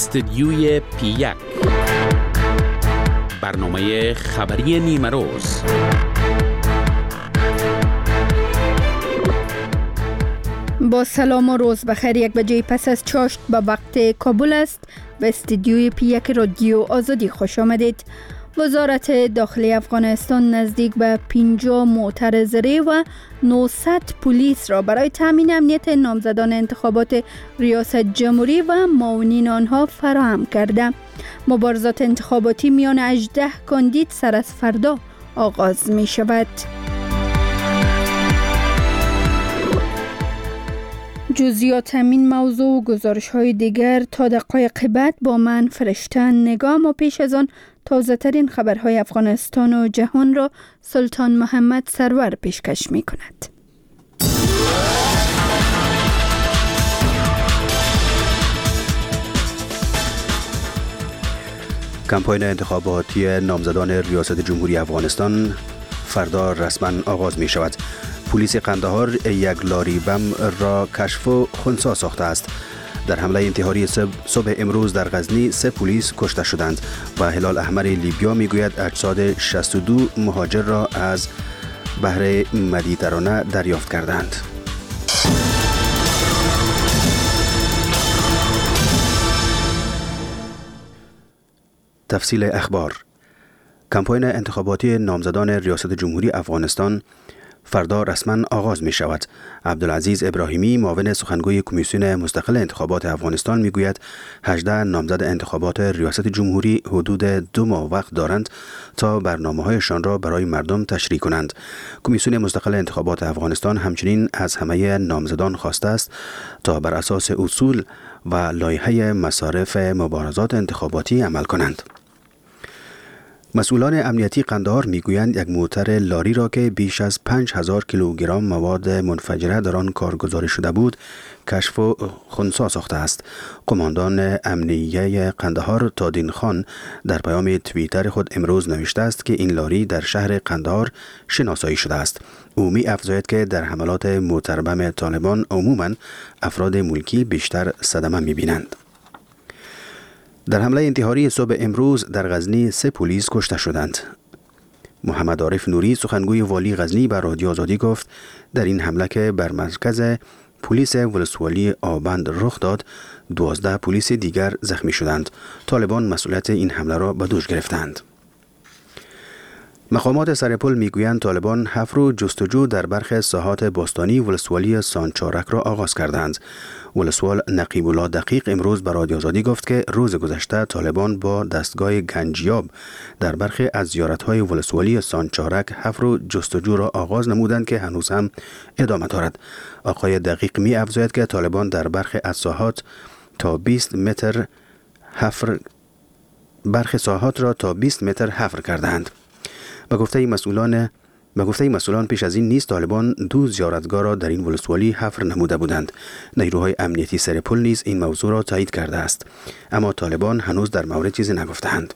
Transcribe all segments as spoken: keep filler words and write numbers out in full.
استدیوی پی یک، برنامه خبری نیمه روز. با سلام و روز بخیر. یک بجه پس از چاشت به وقت کابل است. به استدیوی پی یک رادیو آزادی خوش آمدید. وزارت داخلی افغانستان نزدیک به پنجاه موتر زره و نهصد پلیس را برای تامین امنیت نامزدان انتخابات ریاست جمهوری و معاونین آنها فراهم کرده. مبارزات انتخاباتی میان هجده کاندید سر از فردا آغاز می شود. جزئیات همین موضوع و گزارش های دیگر تا دقایق بعد با من فرشته نگام و پیش از آن تازه ترین خبرهای افغانستان و جهان را سلطان محمد سرور پیشکش می کند. کمپاین انتخاباتی نامزدان ریاست جمهوری افغانستان فردا رسما آغاز می شود. پلیس قندهار یک لاری بم را کشف و خنثی ساخته است. در حمله انتحاری صبح امروز در غزنی سه پلیس کشته شدند و هلال احمر لیبیا میگوید اجساد شصت و دو مهاجر را از بحر مدیترانه دریافت کردند. تفصیل اخبار. کمپاین انتخاباتی نامزدان ریاست جمهوری افغانستان فردا رسما آغاز می شود. عبدالعزیز ابراهیمی معاون سخنگوی کمیسیون مستقل انتخابات افغانستان می گوید هجده نامزد انتخابات ریاست جمهوری حدود دو ماه وقت دارند تا برنامه هایشان را برای مردم تشریح کنند. کمیسیون مستقل انتخابات افغانستان همچنین از همه نامزدان خواسته است تا بر اساس اصول و لایحه مصارف مبارزات انتخاباتی عمل کنند. مسئولان امنیتی قندهار میگویند یک موتر لاری را که بیش از پنج هزار کیلوگرم مواد منفجره در آن کارگزاری شده بود کشف و خنثی ساخته است. قماندان امنیه قندهار تادین خان در پیام توییتر خود امروز نوشته است که این لاری در شهر قندهار شناسایی شده است. او می افزاید که در حملات موتربم طالبان عموماً افراد ملکی بیشتر صدمه می بینند. در حمله انتحاری صبح امروز در غزنی سه پلیس کشته شدند. محمد عارف نوری سخنگوی والی غزنی به رادیو آزادی گفت در این حمله که بر مرکز پلیس ولسوالی آبند رخ داد، دوازده پلیس دیگر زخمی شدند. طالبان مسئولیت این حمله را به دوش گرفتند. مقامات سرپل میگویند طالبان حفر و جستجو در برخی ساحات باستانی ولسوالی سانچارک را آغاز کردند. ولسوال نقیب الله دقیق امروز به رادیو آزادی گفت که روز گذشته طالبان با دستگاه گنجیاب در برخی از زیارت‌های ولسوالی سانچارک حفر و جستجو را آغاز نمودند که هنوز هم ادامه دارد. آقای دقیق می افزاید که طالبان در برخی از ساحات تا بیست متر حفر برخی ساحات را تا بیست متر حفر کردند. به گفته مسئولان به گفته مسئولان پیش از این نیز طالبان دو زیارتگاه را در این ولسوالی حفر نموده بودند. نیروهای امنیتی سرپل نیز این موضوع را تایید کرده است، اما طالبان هنوز در مورد چیزی نگفتند.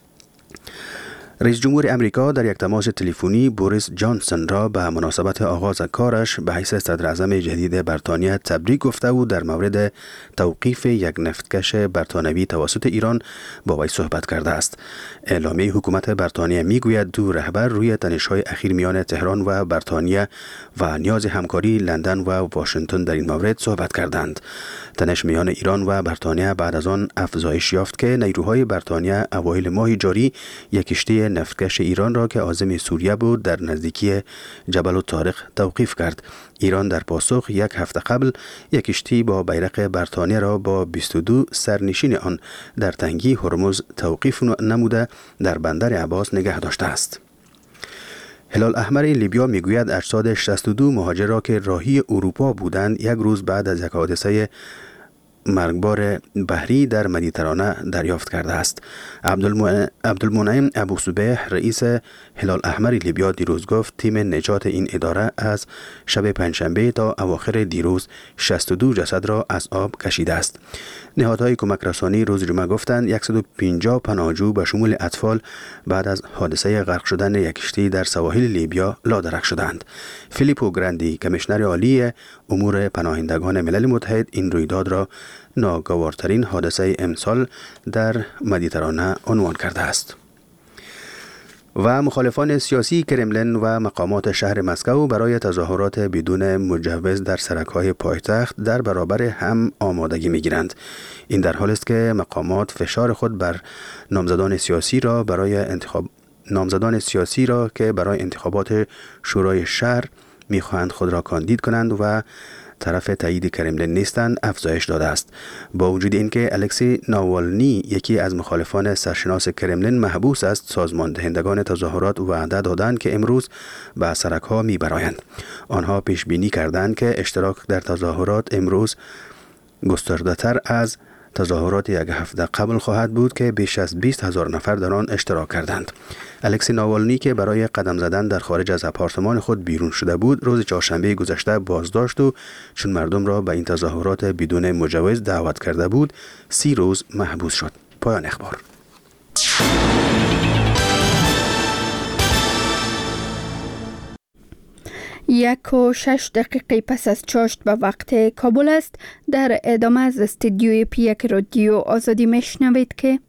رئیس جمهور امریکا در یک تماس تلفنی بوریس جانسون را به مناسبت آغاز کارش به حیث صدر اعظم جدید بریتانیا تبریک گفته و در مورد توقیف یک نفتکش بریتانوی توسط ایران با وی صحبت کرده است. اعلامیه حکومت بریتانیا میگوید دو رهبر روی تنش‌های اخیر میان تهران و بریتانیا و نیاز همکاری لندن و واشنگتن در این مورد صحبت کردند. تنش میان ایران و بریتانیا بعد از آن افزایش یافت که نیروهای بریتانیا اوایل ماه جاری یک کشتی نفتکش ایران را که عازم سوریه بود در نزدیکی جبل الطارق توقیف کرد. ایران در پاسخ یک هفته قبل یک کشتی با بیرق بریتانیا را با بیست و دو سرنشین آن در تنگی هرمز توقیف نموده در بندر عباس نگه داشته است. هلال احمر لیبیا میگوید اجساد شصت و دو مهاجر را که راهی اروپا بودند یک روز بعد از یک حادثه مرگبار بحری در مدیترانه دریافت کرده است. عبدالمنعم ابو صبیح رئیس هلال احمر لیبیا دیروز گفت تیم نجات این اداره از شب پنجشنبه تا اواخر دیروز شصت و دو جسد را از آب کشیده است. نهادهای کمک رسانی روز جمعه گفتند صد و پنجاه پناهجو به شمول اطفال بعد از حادثه غرق شدن یک کشتی در سواحل لیبیا لادرک شدند. فیلیپو گراندی کمیشنر عالی امور پناهندگان ملل متحد این رویداد را ناگوارترین حادثه امسال در مدیترانه عنوان کرده است. و مخالفان سیاسی کرملین و مقامات شهر مسکو برای تظاهرات بدون مجوز در سرک‌های پایتخت در برابر هم آمادگی می‌گیرند. این در حالی است که مقامات فشار خود بر نامزدان سیاسی را برای انتخاب نامزدان سیاسی را که برای انتخابات شورای شهر می‌خواهند خود را کاندید کنند و طرف تایید کرملین نیستند افزایش داده است. با وجود اینکه الکسی ناوالنی یکی از مخالفان سرشناس کرملین محبوس است، سازمان دهندگان تظاهرات وعده دادند که امروز به سرک‌ها می‌برآیند. آنها پیش بینی کردند که اشتراک در تظاهرات امروز گسترده‌تر از تظاهرات یک هفته قبل خواهد بود که بیش از بیست هزار نفر در آن اشتراک کردند. الکسی ناوالنی که برای قدم زدن در خارج از آپارتمان خود بیرون شده بود، روز چهارشنبه گذشته بازداشت و چون مردم را به این تظاهرات بدون مجوز دعوت کرده بود، سی روز محبوس شد. پایان اخبار. یک و شش دقیقه پس از چاشت به وقت کابل است. در ادامه از استودیوی پی یک رادیو آزادی میشنوید که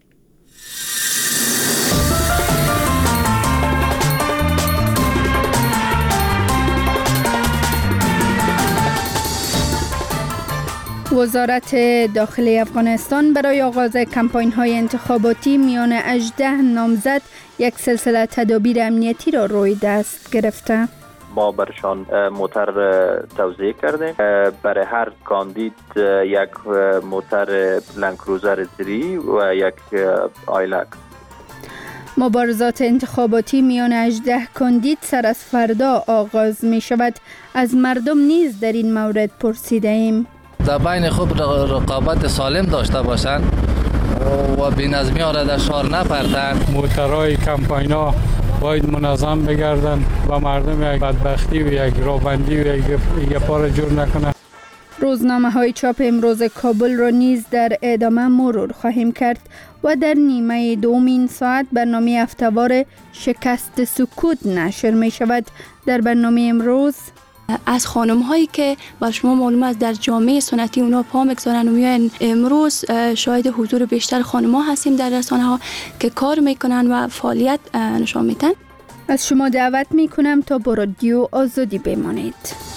وزارت داخلی افغانستان برای آغاز کمپاین های انتخاباتی میان هجده نامزد یک سلسله تدابیر امنیتی را روی دست گرفته. ما برشان موتر توزیع کردیم. برای هر کاندید یک موتر لندکروزر زیری و یک آیلک. مبارزات انتخاباتی میان هجده کاندید سر از فردا آغاز می شود. از مردم نیز در این مورد پرسیده ایم. در بین خوب رقابت سالم داشته باشند و بی‌نظمی ها را در شهر نپرتند. موترهای کمپاین ها باید منظم بگردن و مردم یک بدبختی و یک رابندی و یک پار جور نکنند. روزنامه های چاپ امروز کابل را نیز در ادامه مرور خواهیم کرد و در نیمه دوم این ساعت برنامه هفته‌وار شکست سکوت نشر می شود. در برنامه امروز از خانم هایی که با شما معلوم است در جامعه سنتی اونا پا میگذارن و میان، امروز شاهد حضور بیشتر خانم ها هستیم در رسانه ها که کار میکنن و فعالیت نشان میدن. از شما دعوت میکنم تا با رادیو آزادی بمانید.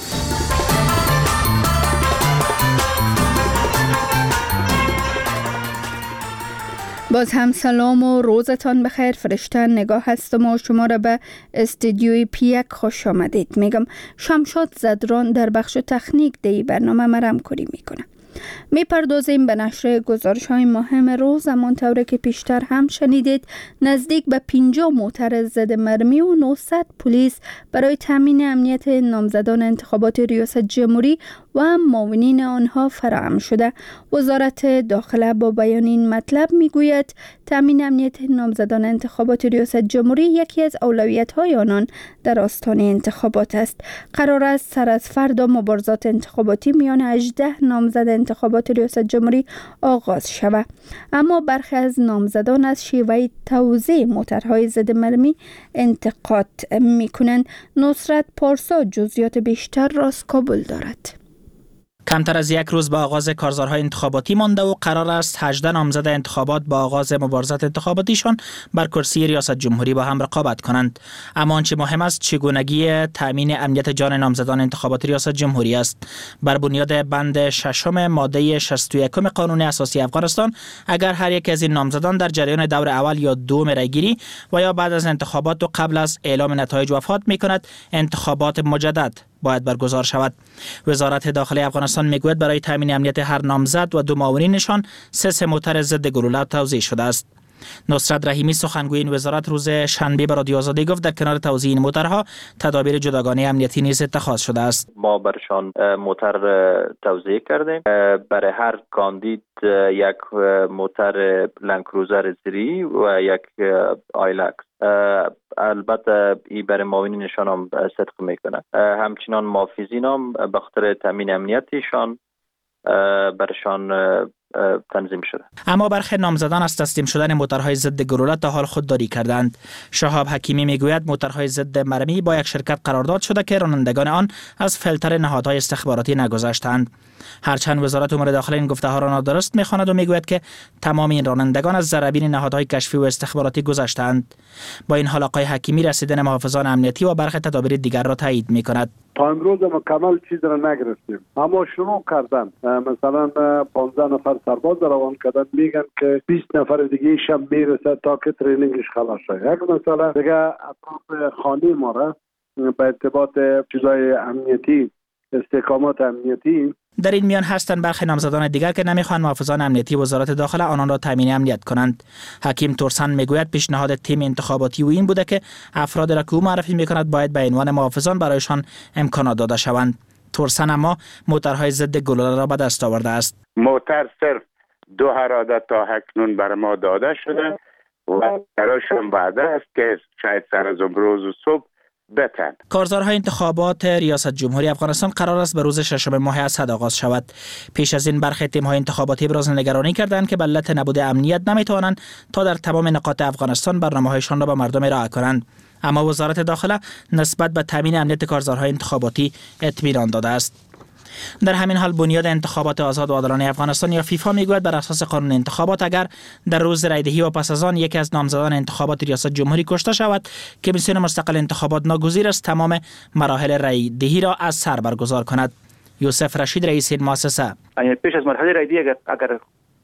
باز هم سلام و روزتان بخیر. فرشته نگاه هستم و شما را به استودیوی پی یک خوش آمدید میگم. شمشاد زدران در بخش تکنیک دی برنامه مرم کاری میکنه. می پردازیم به نشر گزارش های مهم روز. همانطور که پیشتر هم شنیدید، نزدیک به پنجاه موتر ضد مرمی و نهصد پلیس برای تامین امنیت نامزدان انتخابات ریاست جمهوری و معاونین آنها فراهم شده. وزارت داخله با بیان این مطلب میگوید تامین امنیت نامزدان انتخابات ریاست جمهوری یکی از اولویت های آنان در آستانه انتخابات است. قرار است سر از فردا مبارزات انتخاباتی میان هجده نامزد انتخابات ریاست جمهوری آغاز شود. اما برخی از نامزدان از شیوه توزیع موترهای ضد مرمی انتقاد میکنند. نصرت پارسا جزئیات بیشتر را از کابل دارد. کمتر از یک روز به آغاز کارزارهای انتخاباتی مانده و قرار است هجده نامزد انتخابات با آغاز مبارزات انتخاباتیشان بر کرسی ریاست جمهوری با هم رقابت کنند. اما آنچه مهم است چگونگی تامین امنیت جان نامزدان انتخابات ریاست جمهوری است. بر بنیاد بند ششم ماده شصت و یک قانون اساسی افغانستان، اگر هر یک از این نامزدان در جریان دور اول یا دوم رأیگیری و یا بعد از انتخابات و قبل از اعلام نتایج وفات می‌کند، انتخابات مجدد باید برگزار شود. وزارت داخلی افغانستان میگوید برای تامین امنیت هر نامزد و دو معاونینشان سه سه موتر ضد گلوله توزیع شده است. نصرت رحیمی سخنگوی این وزارت روز شنبه به رادیو آزادی گفت در کنار توزیع این موترها تدابیر جداگانه امنیتی نیز اتخاذ شده است. ما برشان موتر توزیع کردیم. برای هر کاندید یک موتر لندکروزر زیری و یک آیلک. البته ای برای معاونینشان هم صدق میکنه. همچنان محافظین هم به خاطر تامین امنیتیشان برشان تنظیم شده. اما برخی نامزدان از تسلیم شدن موترهای ضد گلوله تا حال خودداری کردند. شهاب حکیمی میگوید موترهای ضد مرمی با یک شرکت قرارداد شده که رانندگان آن از فیلتر نهادهای استخباراتی نگذشتند. هرچند وزارت امور داخله این گفته ها را نادرست می‌خواند و میگوید که تمام این رانندگان از ضربین نهادهای کشفی و استخباراتی گذشتند. با این حال آقای حکیمی رسیدن محافظان امنیتی و برخی تدابیر دیگر را تایید می‌کند. تا امروز مکمل چیز را نگرفتیم، اما شروع کردن. مثلا پانزده نفر سرباز روان کردن، میگن که بیست نفر دیگه شب میرسه تا که ترینینگش خلاص شه. یک مثلا دیگه اطراف خانه ما را به ارتباط چیزای امنیتی، استحکامات امنیتی. در این میان هستند برخی نامزدان دیگر که نمیخوان محافظان امنیتی وزارت داخله آنان را تامین امنیت کنند. حکیم تورسن میگوید پیشنهاد تیم انتخاباتی او این بوده که افراد را که او معرفی میکند باید به عنوان محافظان برایشان امکانات داده شوند. تورسن اما موترهای ضد گلوله را به دست آورده است. موتر صرف دو اراده تا اکنون بر ما داده شده و برایشان وعده است که شاید سر از امروز و صبح بتن. کارزارهای انتخابات ریاست جمهوری افغانستان قرار است به روز ششم ماه اسد آغاز شود. پیش از این برخی تیم‌های انتخاباتی ابراز نگرانی کردند که به علت نبود امنیت نمیتوانند تا در تمام نقاط افغانستان برنامه‌هایشان را به مردم ارائه کنند. اما وزارت داخله نسبت به تامین امنیت کارزارهای انتخاباتی اطمینان داده است. در همین حال بنیاد انتخابات آزاد و عادلانه افغانستان یا فیفا میگوید بر اساس قانون انتخابات اگر در روز رایدهی و پس از آن یکی از نامزدان انتخابات ریاست جمهوری کشته شود، کمیسیون مستقل انتخابات ناگزیر است تمام مراحل رایدهی را از سر برگزار کند. یوسف رشید رئیس این مؤسسه: پیش از مرحله رایدهی اگر اگر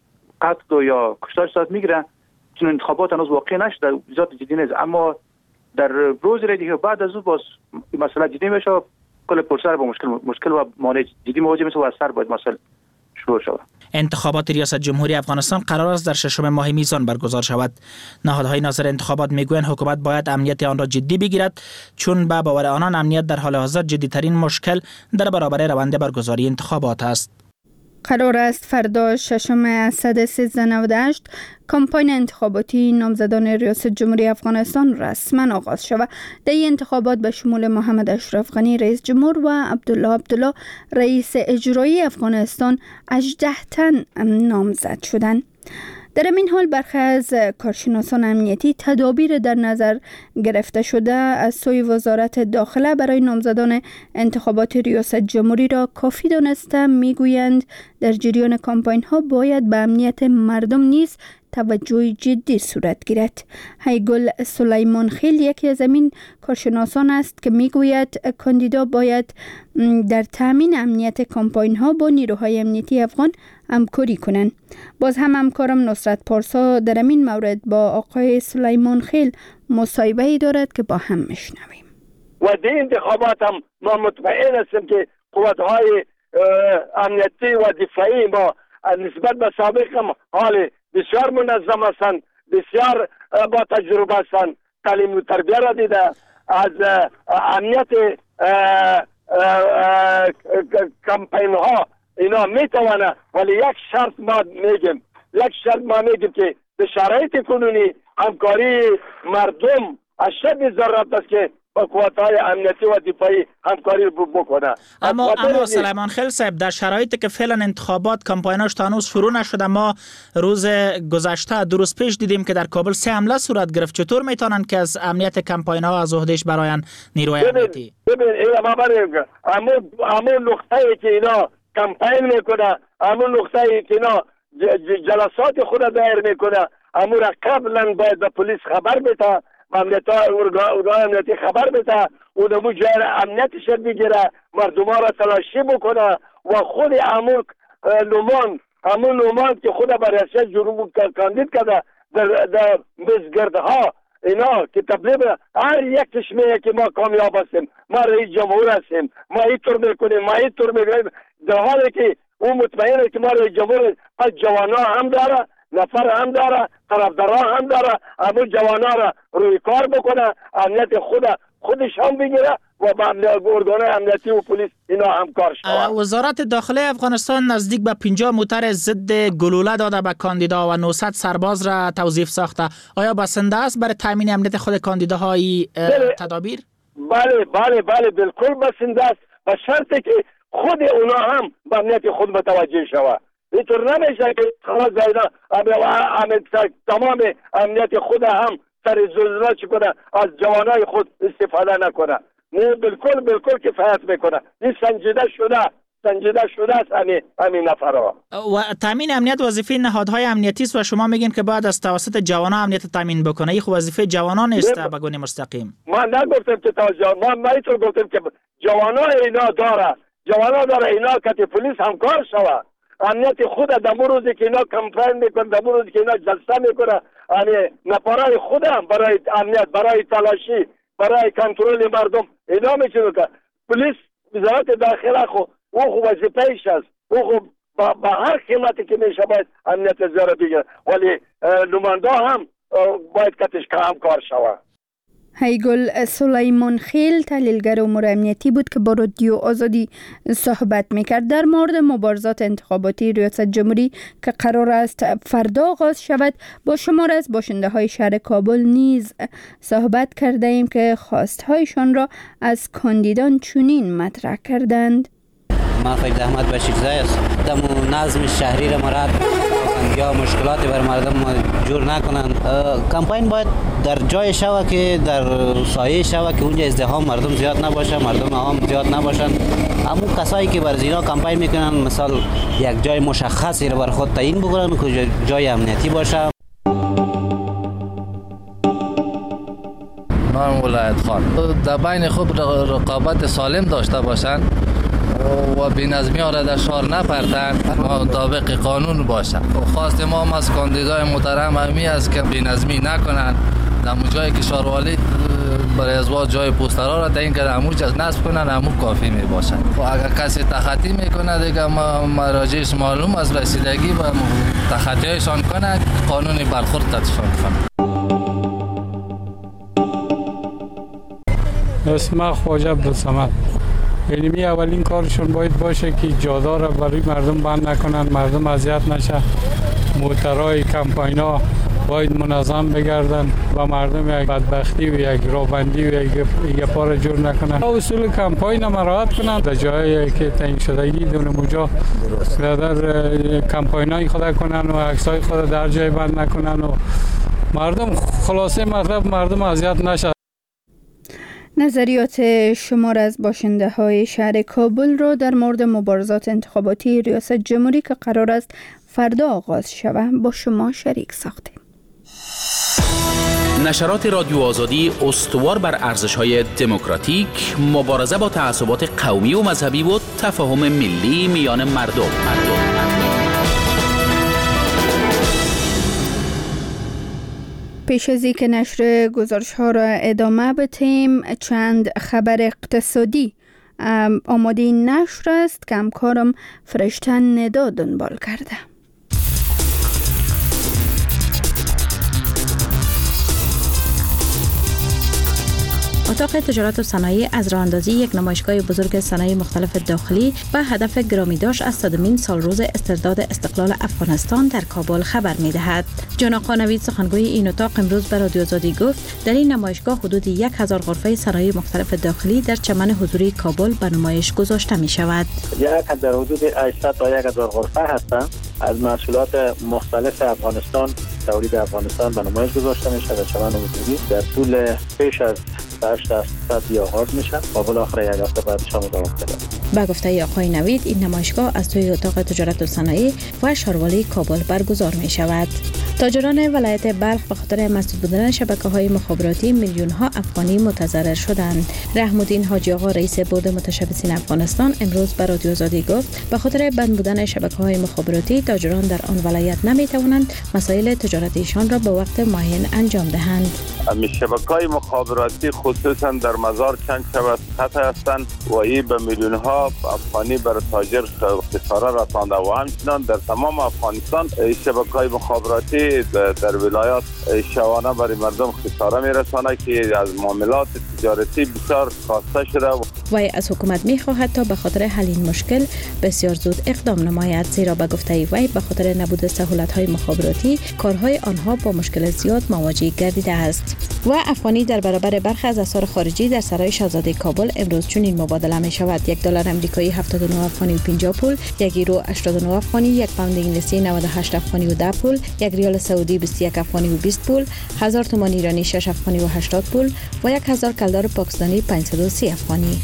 قتل یا کشتار صورت میگیره، چون انتخابات هنوز واقع نشده، زیاد جدی نیست، اما در روز رایدهی و بعد از او باز مسئله جدی میشه، کل پرسر با مشکل مشکل و مانع جدی مواجه میشه و از سر باید مسئله شروع شود. انتخابات ریاست جمهوری افغانستان قرار است در ششم ماه میزان برگزار شود. نهادهای ناظر انتخابات میگویند حکومت باید امنیت آن را جدی بگیرد، چون به باور آنان امنیت در حال حاضر جدی‌ترین مشکل در برابر روند برگزاری انتخابات است. قرار است فردا ششم اسد سیزده نود و هشت کمپاین انتخاباتی نامزدان ریاست جمهوری افغانستان رسما آغاز شود. در این انتخابات به شمول محمد اشرف غنی رئیس جمهور و عبدالله عبدالله رئیس اجرایی افغانستان هجده تن نامزد شدند. در این حال برخی از کارشناسان امنیتی تدابیر در نظر گرفته شده از سوی وزارت داخله برای نامزدان انتخابات ریاست جمهوری را کافی دانسته میگویند در جریان کمپاین ها باید به امنیت مردم نیز توجه جدی صورت گیرد. هیگل سلیمان خیل یکی از این کارشناسان است که میگوید کاندیدا باید در تامین امنیت کمپاین ها با نیروهای امنیتی افغان همکاری کنند. باز هم همکارم نصرت پارسا در این مورد با آقای سلیمان خیل مصاحبه‌ای دارد که با هم میشنویم. و در انتخابات هم ما مطمئن هستیم که قوت‌های امنیتی و دفاعی ما نسبت به سابق هم حال بسیار منظم هستند، بسیار با تجربه هستند، تعلیم و تربیه را دیده از امنیت کمپین ها اینا میتوانه. ولی یک شرط ما میگیم یک شرط ما میگیم که به شرایط کنونی همکاری مردم اشد ضرورت است که با قوت‌های امنیتی و دفاعی همکاری بکنه. اما اما سلیمان خیل صاحب، در شرایطی که فعلا انتخابات کمپایناش تا هنوز شروع نشده، ما روز گذشته دو روز پیش دیدیم که در کابل سه حمله صورت گرفت. چطور میتونن که از امنیت کمپاین‌ها از عهدهش براین نیروی امنیتی؟ ببین اینا ما بریم همون همون نقطه‌ای که اینا کمپاین میکنه، همون نقطه‌ای که اینا جلسات خود دایر میکنه، همون را قبلا باید به پلیس خبر بده، امنیت ارگان امنیتی خبر بده، اون دمو جای امنیتش بگیره، مردم ها را تلاشی بکنه و خود همون نومان همون نومان که خود بر ریاست جمهوری کاندید کرده در, در بزگردها اینا که تبلیغ هر یک چشمه که ما کامیاب هستیم، ما رئیس جمهور هستیم، ما اینطور میکنیم، ما اینطور میکنیم، در حالی که اون مطمئنه که ما رئیس جمهور پس جوانا هم داره، نفر هم داره، طرفدارا هم داره، همون جوانا را روی کار بکنه، امنیت خود خودش هم بگیره و با ارگان امنیتی و پلیس اینا همکار شود. وزارت داخله افغانستان نزدیک به پنجاه موتر ضد گلوله داده به کاندیدا و نهصد سرباز را توظیف ساخته. آیا بسنده است برای تامین امنیت خود کاندیداهای تدابیر؟ بله بله بله بالکل بسنده است، به شرطی که خود اونا هم به امنیت خود متوجه شود. اینطور نمیشه که خلاص اینا تمام امنیت خود هم سر زلزله چی کنه، از جوانای خود استفاده نکنه. نه بالکل بالکل کفایت میکنه. این سنجیده شده سنجیده شده است همین همین نفرها. و تامین امنیت وظیفه نهادهای امنیتی است و شما میگین که باید از توسط جوانان امنیت تامین بکنه. این خب وظیفه جوانان است به گونه مستقیم. ما نگفتم که تا جوان ما اینطور گفتم که جوانای اینا داره جوانا داره اینا که پلیس همکار شوه. امنیت خود در روزی که اینا کمپین میکنه، در روزی که اینا جلسه میکنه، یعنی نفرای خودم برای امنیت، برای تلاشی، برای کنترل مردم اینا میچونه که پلیس وزارت داخله خو او خو وظیفه‌اش است. او خو با هر قیمتی که میشه باید امنیت زیاره بگیره، ولی نماینده هم باید کتش کم کار شود. هیگل سلیمان خیل تحلیلگر امور امنیتی بود که با رادیو آزادی صحبت میکرد در مورد مبارزات انتخاباتی ریاست جمهوری که قرار است فردا آغاز شود. با شمار از باشنده های شهر کابل نیز صحبت کرده ایم که خواستهایشان را از کاندیدان چنین مطرح کردند. من فکر احمد بشیرزای است. دم نظم شهری را مراد یا مشکلاتی بر مردم جور نکنند. کمپین باید در جای شوه که در سایه شوه که اونجا ازدحام مردم زیاد نباشه، مردم عوام زیاد نباشن. همون کسایی که بر زینا کمپین میکنن مثلا یک جای مشخصی رو بر خود تعیین بکنن که جای امنیتی باشه. من ولایت خان در بین خوب رقابت سالم داشته باشن و بی‌نظمی ها را در شهر نپرتن، مطابق قانون باشن. خواست ما هم از کاندیدای محترم همی است که بی‌نظمی نکنن. در جایی که شهروالی برای ازواج جای پوسترها را تعیین کرده همون جز نصب کنن، همون کافی می باشن. و اگر کسی تخطی میکنه دیگه ما مراجعش معلوم از رسیدگی و تخطی هایشان کنه، قانونی برخورد تدشان کنه. اسم خواجه عبدالصمد. یعنی اولین کارشون باید باشه که جادا را برای مردم بند نکنن، مردم اذیت نشه. موترهای کمپاینا باید منظم بگردن و مردم یک بدبختی و یک رابندی و یک گپا را جور نکنن. اصول کمپاین را مراعات کنن. در جایی که تعیین شدگی دون موجا در کمپاینای خود کنن و عکسای خود در جای بند نکنن و مردم خلاصه مطلب مردم اذیت نشه. نظریات شمار از باشنده های شهر کابل را در مورد مبارزات انتخاباتی ریاست جمهوری که قرار است فردا آغاز شود با شما شریک ساختیم. نشرات رادیو آزادی استوار بر ارزش‌های دموکراتیک، مبارزه با تعصبات قومی و مذهبی و تفاهم ملی میان مردم. مردم. پیش از اینکه نشر گزارش ها را ادامه بدیم، چند خبر اقتصادی آماده این نشر است که همکارم فرشتن ندا دنبال کرده. اتاق تجارت و صنایع از راه اندازی یک نمایشگاه بزرگ صنایع مختلف داخلی و هدف گرامی داشت از صدمین سالروز استرداد استقلال افغانستان در کابل خبر می‌دهد. جان آقا نوید سخنگوی این اتاق امروز به رادیو آزادی گفت در این نمایشگاه حدود یک هزار غرفه صنایع مختلف داخلی در چمن حضوری کابل به نمایش گذاشته می‌شود. یک در حدود هشتصد تا یک هزار غرفه هستند از محصولات مختلف افغانستان، تولید افغانستان به نمایش گذاشته میشه در چمن حضوری. در طول پیش از هشت درصد یا هارد میشن و بالاخره یک هفته بعد شام دوام میده. با گفته آقای نوید این نمایشگاه از توی اتاق تجارت و صنایع و شاروالی کابل برگزار می شود. تاجران ولایت بلخ به خاطر مسدود بودن شبکه‌های مخابراتی میلیون ها افغانی متضرر شدند. رحم‌الدین حاجی آقا رئیس بورد متشبثین افغانستان امروز به رادیو آزادی گفت به خاطر بند بودن شبکه‌های مخابراتی تاجران در آن ولایت نمی‌توانند مسائل تجارتیشان را به وقت معین انجام دهند. شبکه‌های مخابراتی خصوصا در مزار چند شبکه قطع هستند و این به میلیون ها افغانی بر تاجر خساره رسانده و همچنان در تمام افغانستان شبکه‌های مخابراتی در ولایات شوانه برای مردم خساره میرسانه که از معاملات تجارتی بسیار خواسته شده. وی از حکومت می‌خواهد تا به خاطر حل این مشکل بسیار زود اقدام نماید، زیرا به گفته وی به خاطر نبود سهولت‌های مخابراتی کارهای آنها با مشکل زیاد مواجه گردیده است. و افغانی در برابر برخی از اسعار خارجی در سرای شاهزاده کابل امروز چنین مبادله می شود: یک دلار آمریکایی هفتاد و نه افغانی و پنجاه پول، یک یورو هشتاد و نه افغانی، یک پوند انگلیسی نود و هشت افغانی و ده پول، یک ریال سعودی بیست و یک افغانی و بیست پول، هزار تومان ایرانی شش افغانی و هشتاد پول و یک هزار کلدار پاکستانی پانصد و سی افغانی.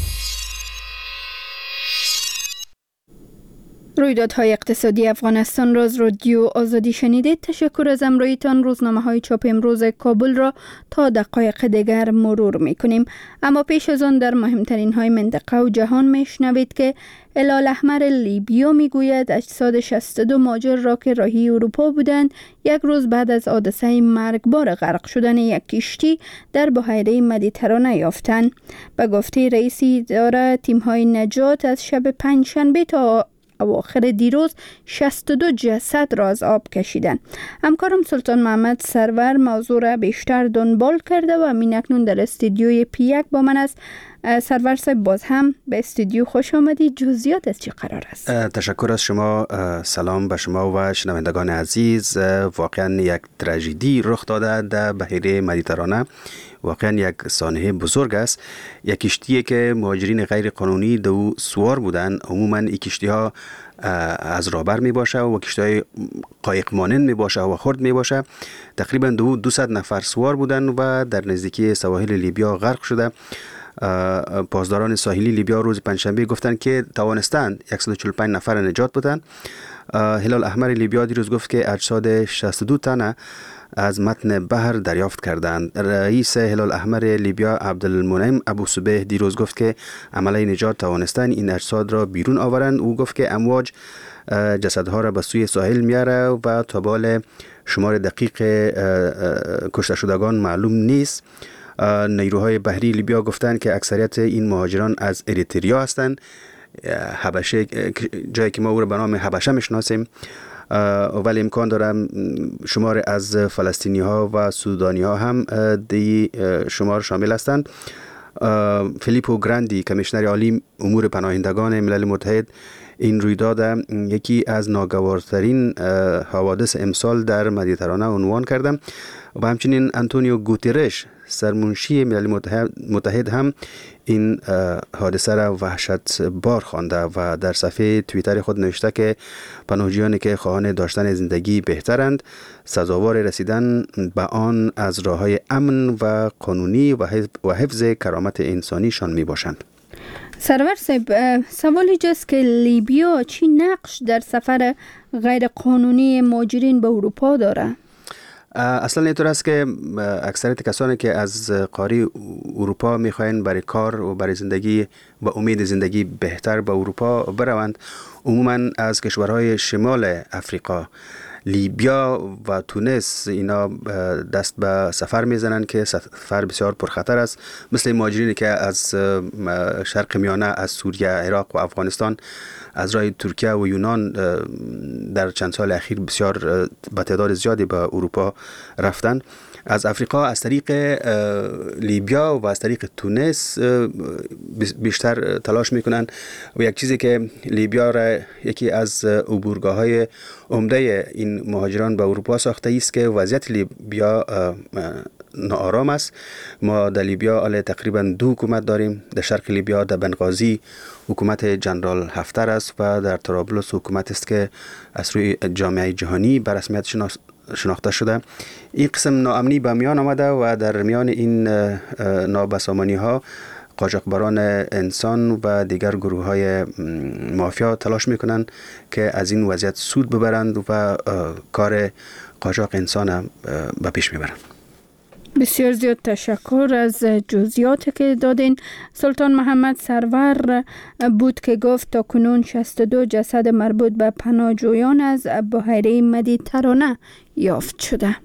رویدادهای اقتصادی افغانستان را از رادیو آزادی شنیدید. تشکر از همراهیتان. روزنامه های چاپ امروز کابل را تا دقایق دیگر مرور می کنیم، اما پیش از آن در مهمترین های منطقه و جهان می شنوید که هلال احمر لیبیا می گوید اجساد شصت و دو مهاجر را که راهی اروپا بودند یک روز بعد از حادثه مرگبار غرق شدن یک کشتی در بحیره مدیترانه یافتند. به گفته رئیس اداره تیم های نجات از شب پنجشنبه تا اواخر دیروز شصت و دو جسد را از آب کشیدند. همکارم سلطان محمد سرور موضوع را بیشتر دنبال کرده و همین اکنون در استودیوی پی یک با من است. سرور صاحب، باز هم به استودیو خوش آمدید. جزئیات از چی قرار است؟ تشکر از شما. سلام به شما و شنوندگان عزیز. واقعا یک تراژدی رخ داده در بحیره مدیترانه. واقعا یک سانحه بزرگ است. یک کشتی که مهاجرین غیر قانونی دو سوار بودند. عموما این کشتی ها از رابر می باشه و کشتی های قایق مانند می باشه و خرد می باشه. تقریبا دو دویست نفر سوار بودند و در نزدیکی سواحل لیبیا غرق شده. پاسداران ساحلی لیبیا روز پنجشنبه گفتند که توانستند صد و چهل و پنج نفر نجات بدن. هلال احمر لیبیا دیروز گفت که اجساد شصت و دو تن از متن بحر دریافت کردند. رئیس هلال احمر لیبیا عبدالمنعم ابو صبیح دیروز گفت که عمله نجات توانستند این اجساد را بیرون آورند. او گفت که امواج جسدها را به سوی ساحل میاره و تابال شمار دقیق کشته شدگان معلوم نیست. نیروهای بحری لیبیا گفتند که اکثریت این مهاجران از اریتریا هستند، حبشه، جایی که ما او را به نام حبشه میشناسیم، ولی امکان داره شمار از فلسطینی ها و سودانی ها هم دی شمار شامل هستند. فیلیپو گراندی کمیشنر عالی امور پناهندگان ملل متحد این رویداد یکی از ناگوارترین حوادث امسال در مدیترانه عنوان کرده و همچنین انتونیو گوترش سرمنشی ملل متحد, متحد هم این حادثه را وحشت بار خوانده و در صفحه توییتر خود نوشته که پناهجویانی که خواهان داشتن زندگی بهترند سزاوار رسیدن به آن از راههای امن و قانونی و حفظ کرامت انسانیشان می باشند. سرور صاحب، سوالی جست که لیبیا چی نقش در سفر غیر قانونی مهاجرین به اروپا داره؟ اصلا اینطور است که اکثریت کسانی که از قاره اروپا میخواین برای کار و برای زندگی و امید زندگی بهتر به اروپا بروند عموما از کشورهای شمال افریقا، لیبیا و تونس اینا دست به سفر میزنند که سفر بسیار پرخطر است، مثل مهاجرینی که از شرق میانه، از سوریه، عراق و افغانستان از راه ترکیه و یونان در چند سال اخیر بسیار به تعداد زیادی به اروپا رفتند. از افریقا از طریق لیبیا و از طریق تونس بیشتر تلاش میکنن و یک چیزی که لیبیا را یکی از عبورگاه‌های عمده این مهاجران به اروپا ساخته است که وضعیت لیبیا ناآرام است. ما در لیبیا حالا تقریبا دو حکومت داریم. در شرق لیبیا در بنغازی حکومت جنرال هفتر است و در طرابلس حکومت است که از روی جامعه جهانی به رسمیت شناخته شده. این قسم ناامنی به میان آمده و در میان این نابسامانی ها قاچاقبران انسان و دیگر گروه های مافیا تلاش میکنند که از این وضعیت سود ببرند و کار قاچاق انسان به پیش میبرند. بسیار زیاد تشکر از جزئیاتی که دادین. سلطان محمد سرور بود که گفت تا کنون شصت و دو جسد مربوط به پناهجویان از بحیره مدیترانه یافت شده.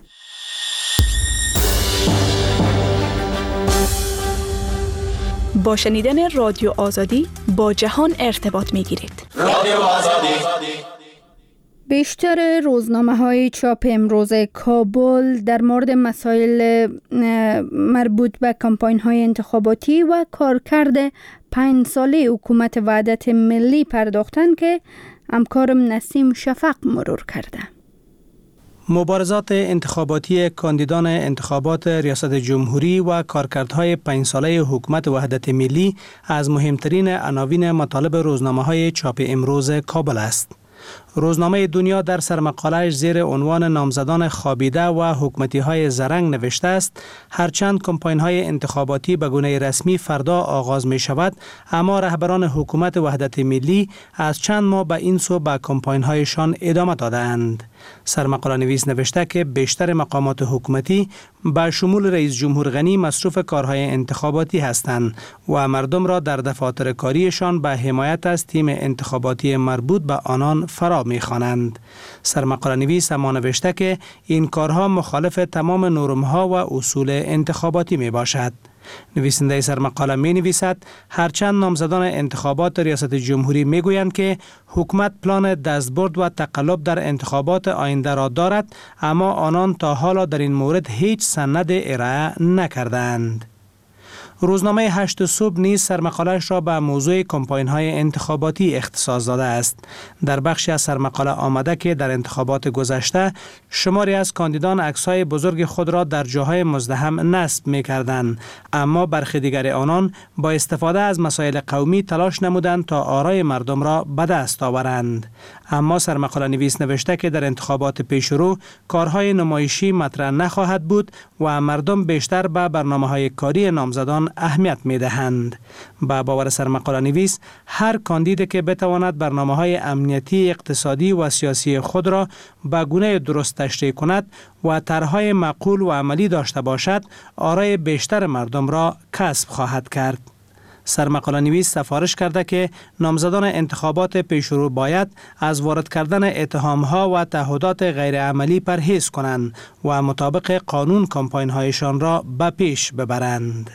با شنیدن رادیو آزادی با جهان ارتباط می گیرید. رادیو آزادی بیشتر روزنامه های چاپ امروز کابل در مورد مسائل مربوط به کمپاین های انتخاباتی و کارکرد پنج ساله حکومت وحدت ملی پرداختند که همکارم نسیم شفق مرور کرده. مبارزات انتخاباتی کاندیدان انتخابات ریاست جمهوری و کارکردهای پنج ساله حکومت وحدت ملی از مهمترین عناوین مطالب روزنامه‌های چاپ امروز کابل است. روزنامه دنیا در سرمقاله‌اش زیر عنوان نامزدان خوابیده و حکومتی‌های زرنگ نوشته است هرچند کمپاین‌های انتخاباتی به گونه رسمی فردا آغاز می شود، اما رهبران حکومت وحدت ملی از چند ماه به این سو به کمپاین‌هایشان ادامه دادند. سرمقاله نویس نوشته که بیشتر مقامات حکومتی به شمول رئیس جمهور غنی مصروف کارهای انتخاباتی هستند و مردم را در دفاتر کاریشان به حمایت از تیم انتخاباتی مربوط به آنان فرا می‌خوانند. سرمقاله نویس اما نوشته که این کارها مخالف تمام نرم‌ها و اصول انتخاباتی می باشد. نویسنده سرمقاله می نویسد هرچند نامزدان انتخابات ریاست جمهوری می گویند که حکومت پلان دستبرد و تقلب در انتخابات آینده را دارد، اما آنان تا حالا در این مورد هیچ سند ارائه نکردند. روزنامه هشت صبح نیز سرمقاله‌اش را به موضوع کمپاین‌های انتخاباتی اختصاص داده است. در بخشی از سرمقاله آمده که در انتخابات گذشته شماری از کاندیدان عکس‌های بزرگ خود را در جاهای مزدحم نصب می‌کردند، اما برخی دیگر آنان با استفاده از مسائل قومی تلاش نمودند تا آرای مردم را به دست آورند. اما سرمقاله نویس نوشته که در انتخابات پیشرو کارهای نمایشی مطرح نخواهد بود و مردم بیشتر به برنامه‌های کاری نامزدان اهمیت می‌دهند. با باور سرمقاله نویس هر کاندید که بتواند برنامه‌های امنیتی، اقتصادی و سیاسی خود را به گونه درست تشریح کند و طرح‌های معقول و عملی داشته باشد، آرای بیشتر مردم را کسب خواهد کرد. سرمقاله نویس سفارش کرده که نامزدان انتخابات پیشرو باید از وارد کردن اتهام‌ها و تعهدات غیرعملی پرهیز کنند و مطابق قانون کمپاین‌هایشان را به پیش ببرند.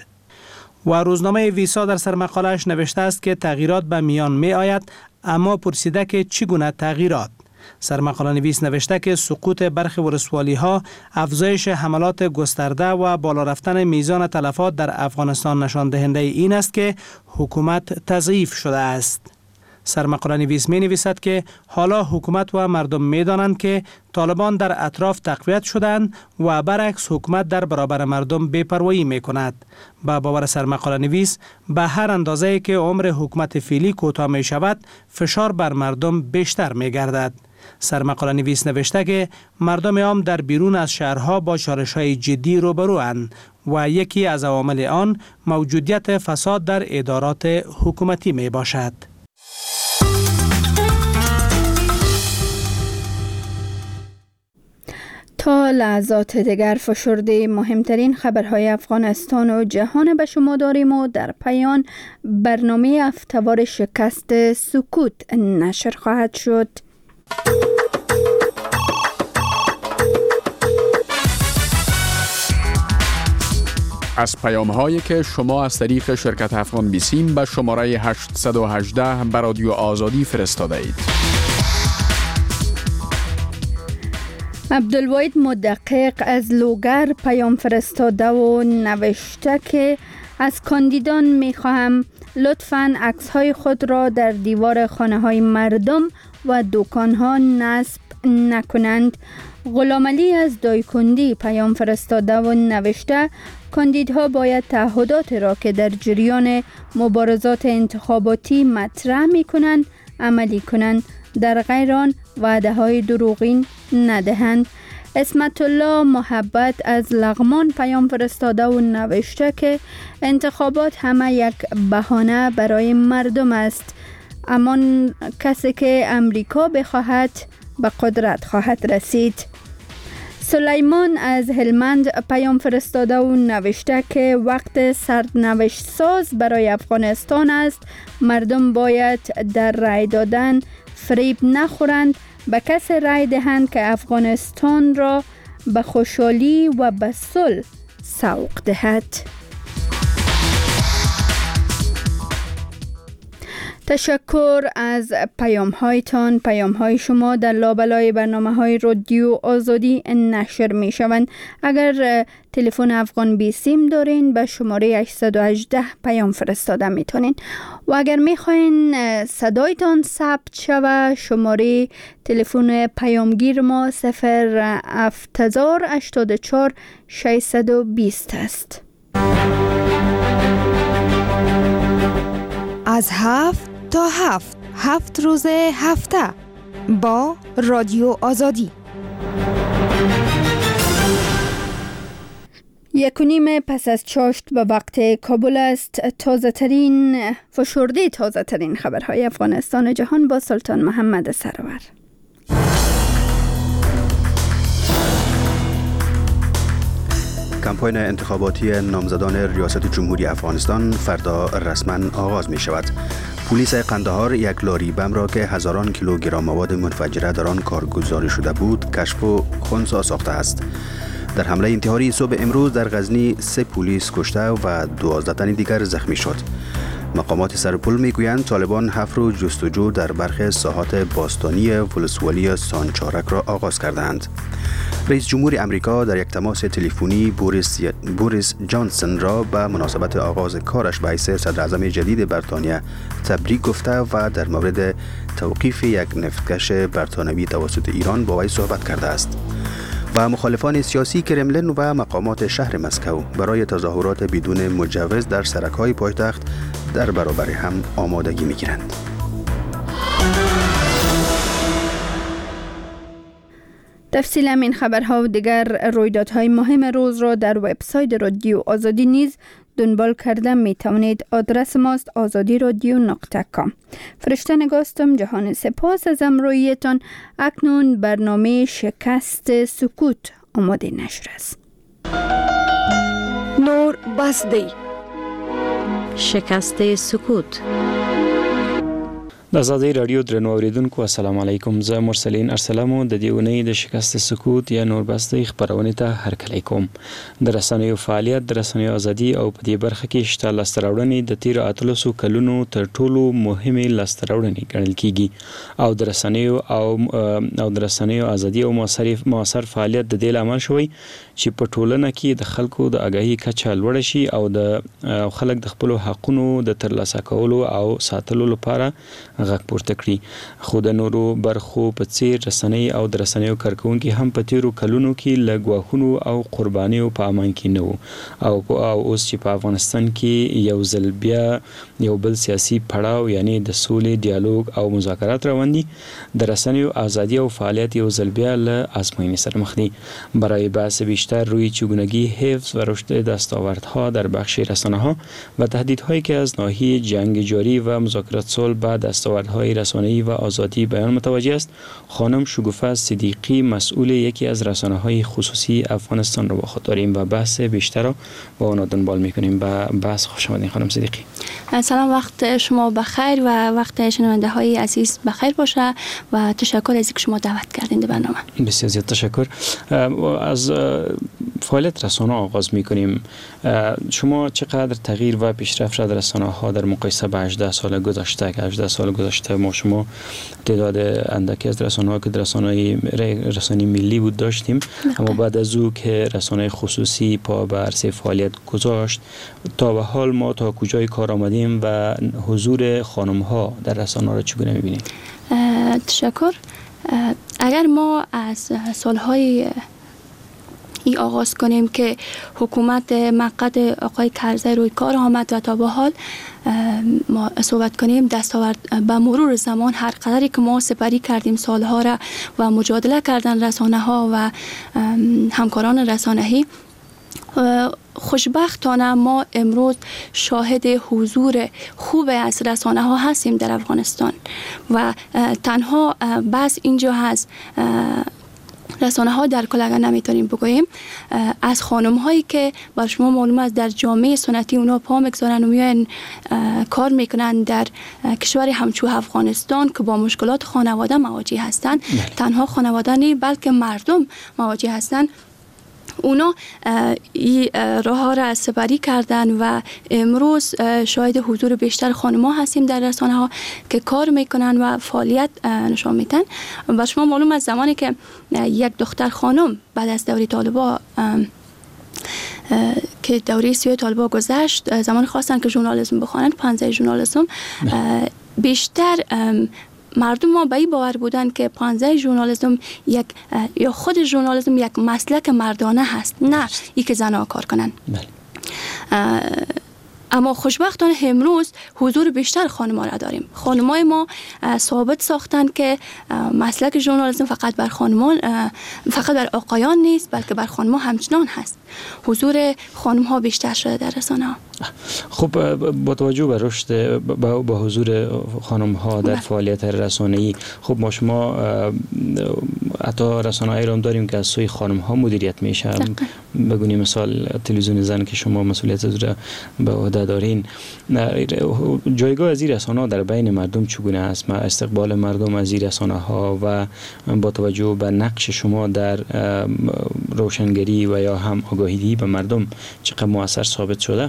و روزنامه ویسا در سرمقاله‌اش نوشته است که تغییرات به میان می آید، اما پرسیده که چگونه تغییرات. سرمقاله نویس نوشته که سقوط برخی ولسوالی ها، افزایش حملات گسترده و بالا رفتن میزان تلفات در افغانستان نشان دهنده این است که حکومت تضعیف شده است. سرمقاله نویس می نویسد که حالا حکومت و مردم می دانند که طالبان در اطراف تقویت شدند و برعکس حکومت در برابر مردم بی‌پروایی می کند. با باور سرمقاله نویس به هر اندازه که عمر حکومت فعلی کوتاه می شود، فشار بر مردم بیشتر می گردد. سرمقاله نویس نوشته که مردم عام در بیرون از شهرها با چالش‌های جدی روبروند و یکی از عوامل آن موجودیت فساد در ادارات حکومتی می باشد. تا لحظات دیگر فشرده مهمترین خبرهای افغانستان و جهان به شما داریم و در پایان برنامه افتوار شکست سکوت نشر خواهد شد. از پیام هایی که شما از طریق شرکت افغان بیسیم به شماره هشت یک هشت به رادیو آزادی فرستاده اید. عبدالواحد مدقق از لوگر پیام فرستاده و نوشته که از کاندیدان می خواهم لطفاً عکس های خود را در دیوار خانه های مردم و دکان ها نصب نکنند. غلام علی از دایکندی پیام فرستاده و نوشته کاندیدها باید تعهدات را که در جریان مبارزات انتخاباتی مطرح می کنند عملی کنند، در غیر آن وعده های دروغین ندهند. اسمت الله محبت از لغمان پیام فرستاده و نوشته که انتخابات همه یک بهانه برای مردم است، اما کسی که امریکا بخواهد به قدرت خواهد رسید. سلیمان از هلمند پیام فرستاده و نوشته که وقت سرنوشت ساز برای افغانستان است. مردم باید در رای دادن فریب نخورند، به کسی رای دهند که افغانستان را به خوشحالی و به صلح سوق دهد. تشکر از پیام هایتان. پیام های شما در لابلای برنامه های رادیو آزادی نشر می شوند. اگر تلفن افغان بی سیم دارین به شماره هشت یک هشت پیام فرستاده میتونین و اگر میخواین صدایتان ثبت شوه شماره تلفن پیامگیر ما صفر هفت هزار هشتاد و چهار ششصد و بیست است. از هفت تا هفت هفت روز هفته با رادیو آزادی. یک و نیم پس از چاشت به وقت کابل است. تازه ترین فشرده تازه ترین خبرهای افغانستان و جهان با سلطان محمد سرور. کمپاین انتخاباتی نامزدان ریاست جمهوری افغانستان فردا رسما آغاز می شود. پلیس قندهار یک لاری بم را که هزاران کیلوگرم مواد منفجره در آن کارگزاری شده بود کشف و خنثی ساخته است. در حمله انتحاری صبح امروز در غزنی سه پلیس کشته و دوازده تن دیگر زخمی شد. مقامات سرپل میگویند طالبان حفر و جستجو در برخی ساحات باستانی ولسوالی سانچارک را آغاز کردند. رئیس جمهور امریکا در یک تماس تلفنی بوریس, بوریس جانسن را به مناسبت آغاز کارش به حیث صدر اعظم جدید بریتانیا تبریک گفته و در مورد توقیف یک نفتکش بریتانوی توسط ایران با وی صحبت کرده است. و مخالفان سیاسی کرملین و مقامات شهر مسکو برای تظاهرات بدون مجوز در سرک‌های پایتخت در برابر هم آمادگی می‌گیرند. تفصیل این خبرها و دیگر رویدادهای مهم روز را در وبسایت رادیو آزادی نیز دنبال کرده می توانید. آدرس ماست آزادی رادیو نقطه کام. فرشته نگاستم. جهان سپاس از همراهیتان. اکنون برنامه شکست سکوت آماده نشر است. نور بسدی شکست سکوت. د آزادۍ رادیو درنو اوریدونکو السلام علیکم. زه مرسلین ارسلمو د دې اونۍ د شکست سکوت یا نور بستی خبرونه ته هرکلی کوم. د رسنیو فعالیت د رسنیو ازادي او په دې برخه کې شته لاسته راوړنې د تیر اتلسو کلونو تر ټولو مهمه لاسته راوړنې ګڼل کیږي او د رسنیو او او د رسنیو ازادي او موثر موثر فعالیت د دې لامل شوی چې په ټولنه کې د خلکو د اگاهی کچه لوړ شي او د خلک د خپل حقونو د ترلاسه کولو او ساتلو لپاره غږ پورته کړي. خو د نورو برخو په څیر رسنۍ او د رسنیو کارکونکي هم په تیرو کلونو کې له ګواښونو او قربانیو په امان کې نه وو او او اوس چې په افغانستان کې یو ځل بیا یو بل سیاسي پړاو یعنی د سولې ډیالوګ او مذاکرات روان دي د رسنیو ازادي او فعالیت یو ځل بیا له آزمایش سره مخ دي. برای بحث بیشتر روی چگونگی حفظ و رشد دستاوردها در بخش رسانه‌ها و تهدیدهایی که از ناحیه جنگ جاری و مذاکرات صلح به دستاوردهای رسانه‌ای و آزادی بیان متوجه است، خانم شگوفه صدیقی مسئول یکی از رسانه‌های خصوصی افغانستان را با خود داریم و بحث بیشتر را با آن دنبال می‌کنیم. به بحث خوش آمدید خانم صدیقی. سلام، وقت شما بخیر و وقت شنونده‌های عزیز بخیر باشه و تشکر از اینکه شما دعوت کردین به برنامه. بسیار زیاد تشکر. از فعالیت رسانه آغاز می‌کنیم. شما چقدر تغییر و پیشرفت در رسانه‌ها در مقایسه با هجده سال گذشته که هجده سال گذشته ما شما تعداد اندکی از رسانه‌ها که رسانه‌های رسانه ملی بود داشتیم، اما بعد از او که رسانه خصوصی پا به عرصه فعالیت گذاشت تا به حال ما تا کجای کار آمدیم و حضور خانم‌ها در رسانه را چگونه می‌بینیم؟ تشکر. اگر ما از سال‌های ای آغاز کنیم که حکومت مقعد آقای کرزی روی کار آمد و تا به حال ما صحبت کنیم دستاورد به مرور زمان هر قدری که ما سپری کردیم سالها را و مجادله کردن رسانه ها و همکاران رسانه‌ای، خوشبختانه ما امروز شاهد حضور خوب از رسانه ها هستیم در افغانستان و تنها بس اینجا هست رسانه ها در کل اگر نمیتونیم بگوییم از خانم هایی که بر شما معلوم است در جامعه سنتی اونا پا میگذارن و میان کار میکنن در کشور همچو افغانستان که با مشکلات خانواده مواجه هستند. تنها خانواده نی بلکه مردم مواجه هستند. اونا این راه ها را سپری کردن و امروز شاید حضور بیشتر خانم‌ها هستیم در رسانه ها که کار میکنن و فعالیت نشان میدن. و شما معلوم از زمانی که یک دختر خانم بعد از دوره طالبا که دوره سیاه طالبا گذشت، زمان خواستن که ژورنالیسم بخوانن، پانزده ژورنالیسم، بیشتر مردم ما به این باور بودن که پانزده ژورنالیسم یک یا خود ژورنالیسم یک مسلک مردانه هست، نه ای که زنها کار کنن. اما خوشبختانه امروز حضور بیشتر خانم‌ها را داریم. خانم‌های ما ثابت ساختن که مسلک ژورنالیسم فقط بر خانمان، فقط بر آقایان نیست، بلکه بر خانم‌ها همچنان هست. حضور خانم‌ها بیشتر شده در رسانه‌ها. خب با توجه به رشد با, با حضور خانم‌ها در فعالیت رسانه‌ای، خب ما شما حتی رسانه‌ای را هم داریم که از سوی خانم‌ها مدیریت میشه. بگونیم مثال تلویزیون زن که شما مسئولیت را به عهده دارین، جایگاه از این رسانه‌ها در بین مردم چگونه است؟ استقبال مردم از این رسانه‌ها و با توجه به نقش شما در روشنگری و یا هم آگاهی به مردم چقدر مؤثر ثابت شده؟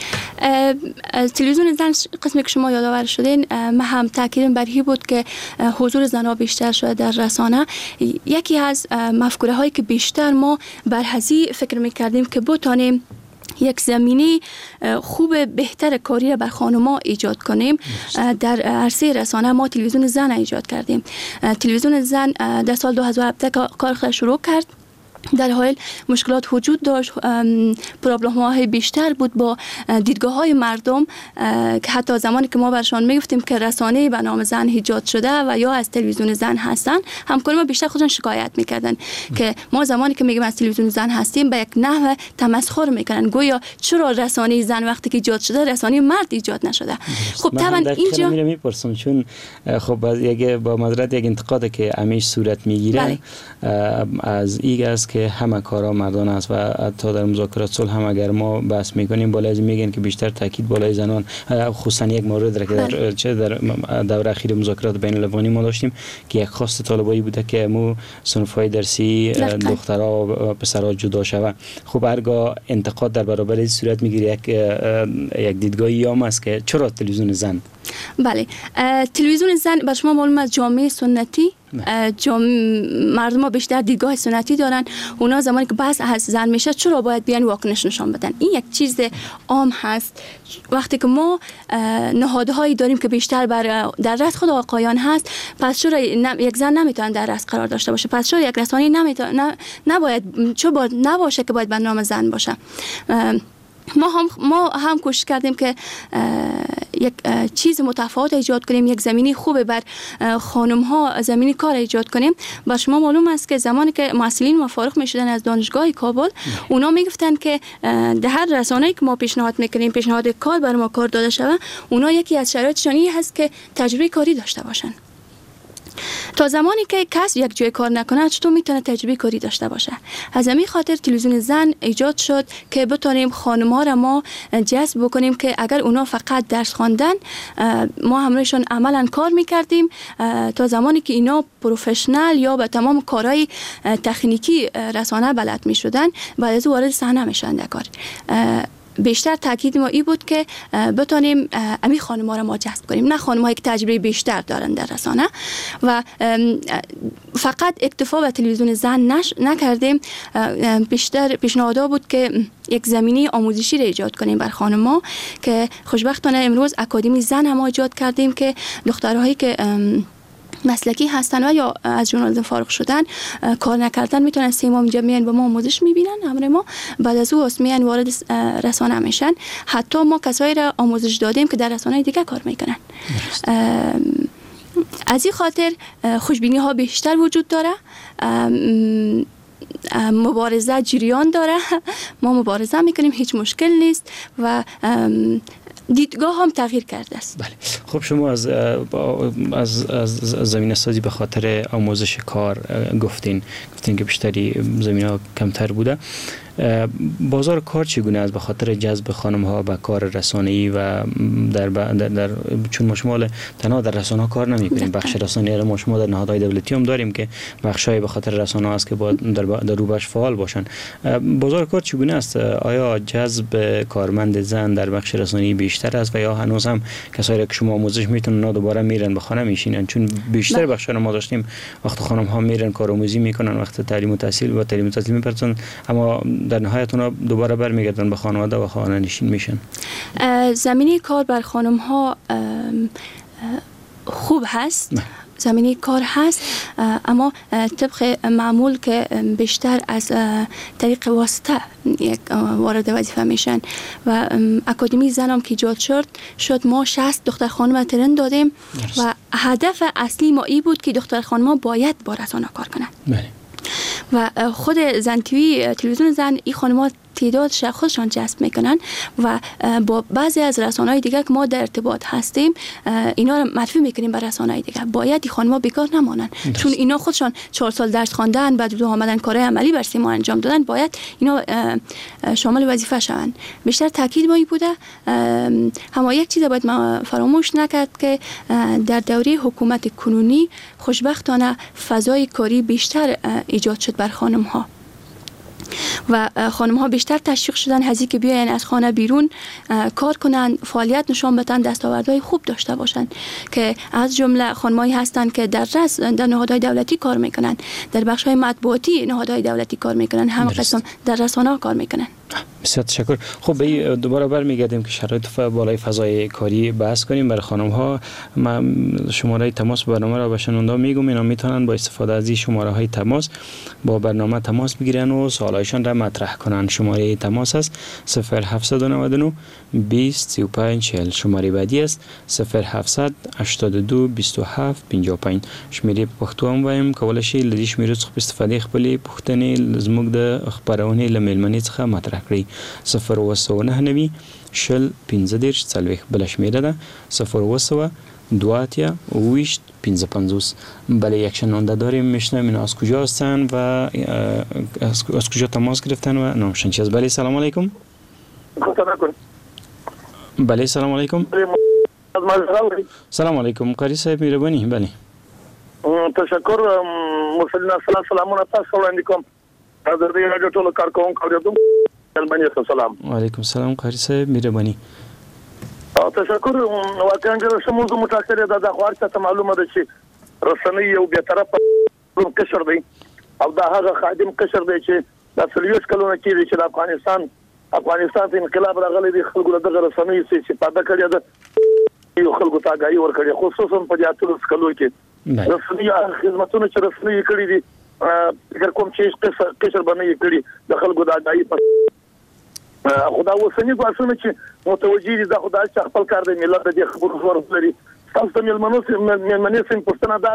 تلویزیون زن قسمی که شما یادآور شدین، من هم تاکیدم بر این بود که حضور زنها بیشتر شده در رسانه. یکی از مفکوره هایی که بیشتر ما بر هزی فکر میکردیم که بتانیم یک زمینه خوب بهتر کاری را بر خانم‌ها ایجاد کنیم، در عرصه رسانه ما تلویزیون زن ایجاد کردیم. تلویزیون زن در سال دو هزار و هفده کار خود شروع کرد. در حال مشکلات وجود داشت، پرابلم های بیشتر بود با دیدگاه های مردم که حتی زمانی که ما برشان میگفتیم که رسانه به نام زن ایجاد شده و یا از تلویزیون زن هستن، همکاران ما بیشتر خودشون شکایت میکردن که ما زمانی که میگیم از تلویزیون زن هستیم به یک نحو تمسخر میکنن، گویا چرا رسانه زن وقتی که ایجاد شده رسانه مرد ایجاد نشده. خب طبعا اینجا میرم میپرسم، چون خب یک با مدرت یک انتقاد که همیشه صورت میگیره از این است که همه کارا مردانه است و حتی در مذاکرات صلح هم اگر ما بحث میکنیم بالای از میگن که بیشتر تاکید بالای زنان، خصوصا یک مورد را که در چه در دوره اخیر مذاکرات بین الافغانی ما داشتیم که یک خواست طالبایی بوده که مو صنف‌های درسی دخترها و پسرها جدا شود. خب هرگاه انتقاد در برابر این صورت میگیره، یک یک دیدگاهی هم است که چرا تلویزیون زن؟ بله، تلویزیون زن بر شما معلوم از جامعه سنتی، جام... مردم ها بیشتر دیدگاه سنتی دارن. اونا زمانی که بحث از زن میشه چرا باید بیان واکنش نشان بدن؟ این یک چیز عام هست. وقتی که ما نهادهایی داریم که بیشتر بر در رأس خود آقایان هست، پس چرا یک زن نمیتونه در رأس قرار داشته باشه؟ پس چرا یک رسانه نمیتونه نباید چرا باید نباشه که باید به نام زن باشه؟ ما هم ما هم کوشش کردیم که یک چیز متفاوت ایجاد کنیم، یک زمینی خوبه بر خانم ها زمینی کار ایجاد کنیم. با شما معلوم است که زمانی که محصلین ما فارغ میشدن از دانشگاه کابل، اونا میگفتن که در هر رسانه‌ای که ما پیشنهاد میکنیم، پیشنهاد کار بر ما کار داده شده، اونا یکی از شرایطشون این هست که تجربه کاری داشته باشن. تا زمانی که کس یک جای کار نکنه چطور میتونه تجربه کاری داشته باشه؟ از همین خاطر تلویزیون زن ایجاد شد که بتونیم خانم‌ها را ما جذب بکنیم که اگر اونا فقط درس خواندن، ما همراهشون عملاً کار میکردیم تا زمانی که اینا پروفشنال یا به تمام کارهای تکنیکی رسانه بلد میشدن، بعد از وارد صحنه میشدن در کار. بیشتر تاکید ما این بود که بتونیم امی خانم‌ها را ما جذب کنیم، نه خانم‌هایی که تجربه بیشتر دارن در رسانه و فقط اکتفا به تلویزیون زن نش نکردیم. بیشتر پیشنهادها بود که یک زمینه آموزشی را ایجاد کنیم بر خانم‌ها که خوشبختانه امروز اکادمی زن هم ایجاد کردیم که دخترهایی که مسلکی هستن و یا از ژورنالیسم فارغ شدن، کار نکردن، میتونن سه ماه اینجا میان با ما آموزش میبینن همراه ما، بعد از او میان وارد رسانه میشن. حتی ما کسایی را آموزش دادیم که در رسانه دیگه کار میکنن. از این خاطر خوشبینی ها بیشتر وجود داره، مبارزه جریان داره، ما مبارزه میکنیم، هیچ مشکل نیست و دیدگاه هم تغییر کرده است. بله. خب شما از از از زمینه سازی به خاطر آموزش کار گفتین گفتین که بیشتری زمینه ها کمتر بوده. بازار کار چگونه است به خاطر جذب خانم ها به کار رسانه‌ای و در, در, در چون ما شما تنها در رسانه ها کار نمی‌کنیم، بخش رسانه‌ای ما شما در نهادهای دولتی هم داریم که بخشای به خاطر رسانه ها است که با در در روبش فعال باشن. بازار کار چگونه است؟ آیا جذب کارمند زن در بخش رسانه‌ای بیشتر است و یا هنوز هم کسایی که شما آموزش میتونن دوباره میرن به خانه میشینن؟ چون بیشتر بخشا ما داشتیم وقت خانم ها میرن کارآموزی میکنن، وقت تعلیم و تحصیل و تعلیم و تحصیل میپرسن، اما در نهایت اونا دوباره برمیگردن به خانواده و خانه نشین میشن. زمینه کار بر خانم ها خوب هست، زمینه کار هست، اما طبق معمول که بیشتر از طریق واسطه یک وارد وظیفه میشن و اکادمی زنم که ایجاد شد شد ما شصت دختر خانم ترن دادیم و هدف اصلی ما ای بود که دختر خانم باید با رسانه کار کنند. بله. و خود زن تیوی تلویزیون زن این خانم‌ها تعدادش خودشان جذب میکنن و با بعضی از رسانه‌های دیگه که ما در ارتباط هستیم اینا رو معرفی میکنیم به رسانه‌های دیگه. باید این خانم‌ها بیکار نمانن چون اینا خودشان چهار سال درس خواندن، بعد دو آمدن کارهای عملی بر سیما انجام دادن، باید اینا شامل وظیفه شون. بیشتر تاکید ما بوده. اما یک چیز باید ما فراموش نکرد که در دوره حکومت کنونی خوشبختانه فضای کاری بیشتر ایجاد شد بر خانم‌ها و خانم ها بیشتر تشویق شدن هزی که بیاین از خانه بیرون کار کنن، فعالیت نشان بدن، دستاوردهای خوب داشته باشن که از جمله خانمایی هستند که در رس در نهادهای دولتی کار میکنن، در بخش های مطبوعاتی نهادهای دولتی کار میکنن، هم قسم در رسانه ها کار میکنن. بسیار تشکر. خب به دوباره برمیگردیم که شرایط بالای فضای کاری بحث کنیم برای خانم ها. من شماره تماس برنامه را به شنونده میگم، اینا میتونن با استفاده از این شماره های تماس با برنامه تماس بگیرن و سوالایشان را مطرح کنن. شماره تماس است صفر هفتصد و نود و نه بیست سی و پنج چهل. شماره بعدی است صفر هفتصد هشتاد و دو بیست و هفت پنجاه و پنج. شمیره پښتو هم وایم، کولای شئ لدی شمیرو څخه استفاده خپلې پوښتنې زموږ د خبرونې له میلمنې څخه مطرح کړئ. صفر و سو نه نوي شل پنځه دېرش څلوېښت بله شمېره ده صفر و سوه دو اتیا اوویشت پنځه پنځوس. بله یک شنونده داریم، میشنویم اینا از کجا هستن و از, از کجا تماس گرفتن و نامشون چی است. بله سلام علیکم. بله سلام علیکم. سلام علیکم قاری صاحب مهربانی. بله تشکر. مسلمان سلام سلامونه تاسو وړاندې کوم. د دې راډیو ټولو کارکونکو اوریدونکو مهرباني سلام. وعلیکم سلام قاری صاحب مهربانی. تشکر. واقعا چې موږ متأثر ده د خوار څخه معلومه ده چې رسنۍ یو به طرفه قشر دی او دا هغه خادم قشر دی چې د سلیوس کلونه کې چې د افغانستان افغانستان ته انقلاب راغلی دی، خلکو دغه رسنۍ چې استفاده کړې ده یو خلکو ته غاړي ور کړې، خصوصا په جاتلو سکلو کې رسنۍ خدماتونه چې رسنۍ کړې دي اگر کوم چې قشر باندې کړې د خلکو د غاړي په خدا وسنی کواسونه چې متوجي دي د خدای چې خپل کار دی ملت د خبرو ورو لري. تاسو ته ملمنو ملمنې سم پښتنه ده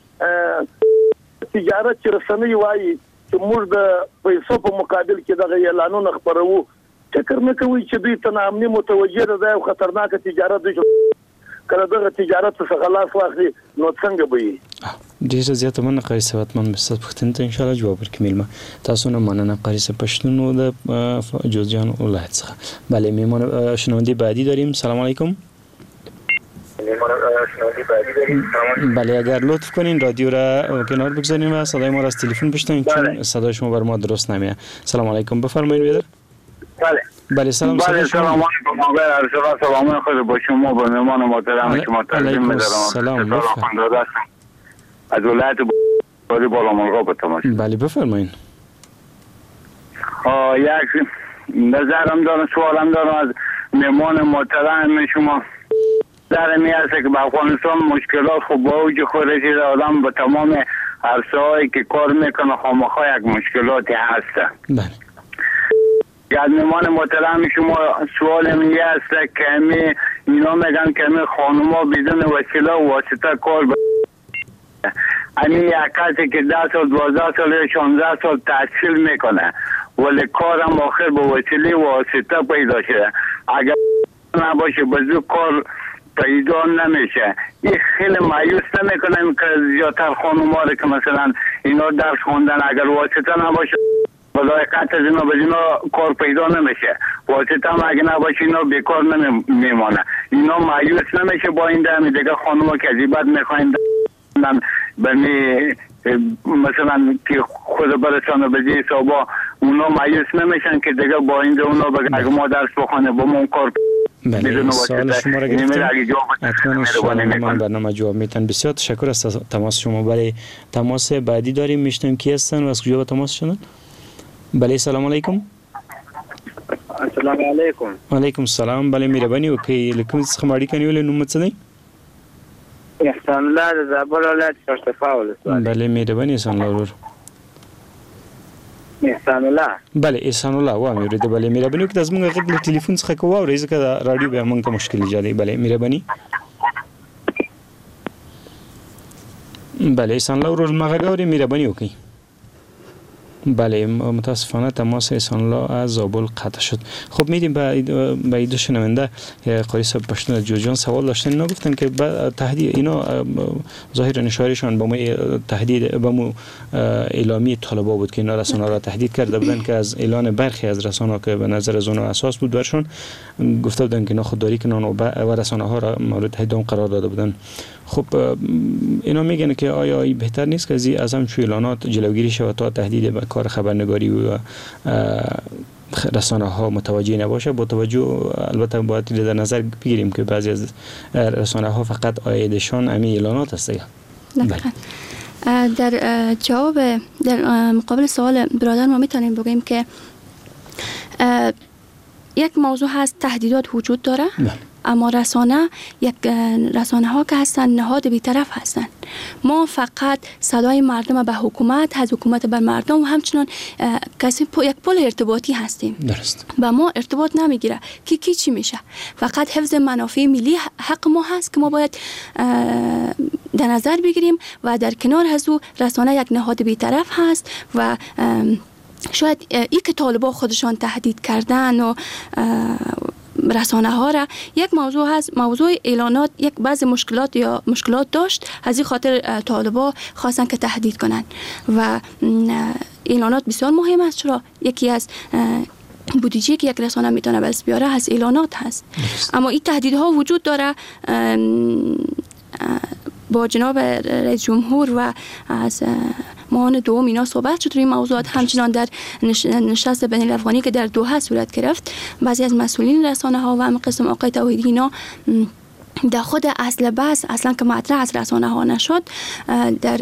تجارت چې رسنۍ وایي چې موږ د پیسو په مقابل کې دغه اعلانونه خبرو، فکر نه کوي چې دوی ته نامني متوجي ده او خطرناک تجارت دی. کله دغه تجارت څخه خلاص واخلي نو څنګه به وي؟ ډیره زیاته مننه قاری صاحب. حتما به ستاسو پوښتنې ته ان شاء الله جواب ورکړم. تاسو نه مننه قاری صاحب پښتون د جوزجان ولایت څخه. بله میمون شنونده بعدی داریم. سلام علیکم. بله اگر لطف کنین رادیو را کنار بگذارین و صدای ما را از تلفن بشنوین چون صدای شما بر ما درست نمیاد. سلام علیکم بفرمایید بیادر. بله بله سلام بله سلام علیکم. آقای ارشد سلام خیر با شما با مهمان محترم شما تقدیم می‌دارم. سلام از ولایت بادی بالا ملغا به تماس. بله بفرمایید. یک نظرم دارم سوالم دارم از مهمان محترم شما. در می است که به افغانستان مشکلات خوب با اوج خود رسیده، آدم به تمام عرصه هایی که کار میکنه خامخا یک مشکلاتی هست. بله. از مهمان محترم شما سوال می است که می اینا میگن که می خانوما بدون وسیله و واسطه کار ب... امی یک کسی که ده سال دوازده سال یا شانزده سال تحصیل میکنه ولی کارم آخر با وسیله و واسطه پیدا شده، اگر نباشه بزو کار پیدا نمیشه. این خیلی مایوس نمیکنه که زیادتر خانوما رو که مثلا اینا درس خوندن اگر واسطه نباشه بلای قطع از اینا به اینا کار پیدا نمیشه. واسطه هم اگه نباشه اینا بیکار نمیمانه. اینا مایوس نمیشه با این دمی دیگه خانوما که ازیبت میخواین بمی مثلا که خود برسانه به جای صحبا اونا مایوس نمیشن که دیگه با این ده اونا بگه اگه ما درس بخونه با ما اون کار بله سوال شما را گرفتیم حتما سوال من برنامه جواب میتن. بسیار تشکر از تماس شما. بله تماس بعدی داریم، میشنیم کی هستن و از کجا تماس شدن؟ بله سلام علیکم. السلام علیکم. علیکم السلام. بله مهربانی وکي لکم څخه ماړی کنیول نوم څه دی؟ احسان الله د زابل ولایت شرطفا ولسوالۍ. بله مهربانی احسان الله ورور. احسان الله. بله احسان الله و امیر د بله مهربانی وکړه زموږ غږ له ټلیفون څخه کوو ورې ځکه د رادیو به موږ ته مشکل ایجادوي. بله مهربانی. بله احسان الله ورور ما غږ اوري مهربانی وکړئ. بله متاسفانه تماس احسان الله از زابل قطع شد. خب میدیم به ایدو شنونده قاری صاحب پشتون از جوجان سوال داشتن. اینا گفتن که تهدید اینا ظاهر نشاریشان با ما تهدید با ما اعلامی طالبا بود که اینا رسانه را تهدید کرده بودن که از اعلان برخی از رسانه که به نظر از اونها اساس بود برشون گفته بودن که اینا خودداری کنن و رسانه ها را مورد هدام قرار داده بودن. خب اینا میگن که آیا ای بهتر نیست که زی از همچون اعلانات جلوگیری شود تا تهدید به کار خبرنگاری و رسانه ها متوجه نباشه؟ با توجه البته باید در نظر بگیریم که بعضی از رسانه ها فقط آیدشان امی اعلانات است. در جواب در مقابل سوال برادر ما میتونیم بگیم که یک موضوع هست تهدیدات وجود داره نه. اما رسانه یک رسانه ها که هستن نهاد بی‌طرف هستن. ما فقط صدای مردم به حکومت، از حکومت بر مردم و همچنان کسی یک پل ارتباطی هستیم. درست. با ما ارتباط نمیگیره که کی چی میشه. فقط حفظ منافع ملی حق ما هست که ما باید در نظر بگیریم و در کنار از او رسانه یک نهاد بی‌طرف هست و شاید ای که طالبا خودشان تهدید کردن و رسانه ها را یک موضوع هست، موضوع اعلانات یک بعض مشکلات یا مشکلات داشت، از این خاطر طالبا خواستن که تهدید کنن و اعلانات بسیار مهم است. چرا یکی از بودجه که یک رسانه میتونه بس بیاره از اعلانات هست. اما این تهدیدها وجود داره. با جناب رئیس جمهور و از معاون دوم اینا صحبت شد روی موضوعات. همچنان در نشست بین الافغانی که در دوحه صورت گرفت بازی از مسئولین رسانه ها و هم قسم آقای توحیدی اینا در خود اصل بحث اصلا که مطرح از رسانه ها نشد در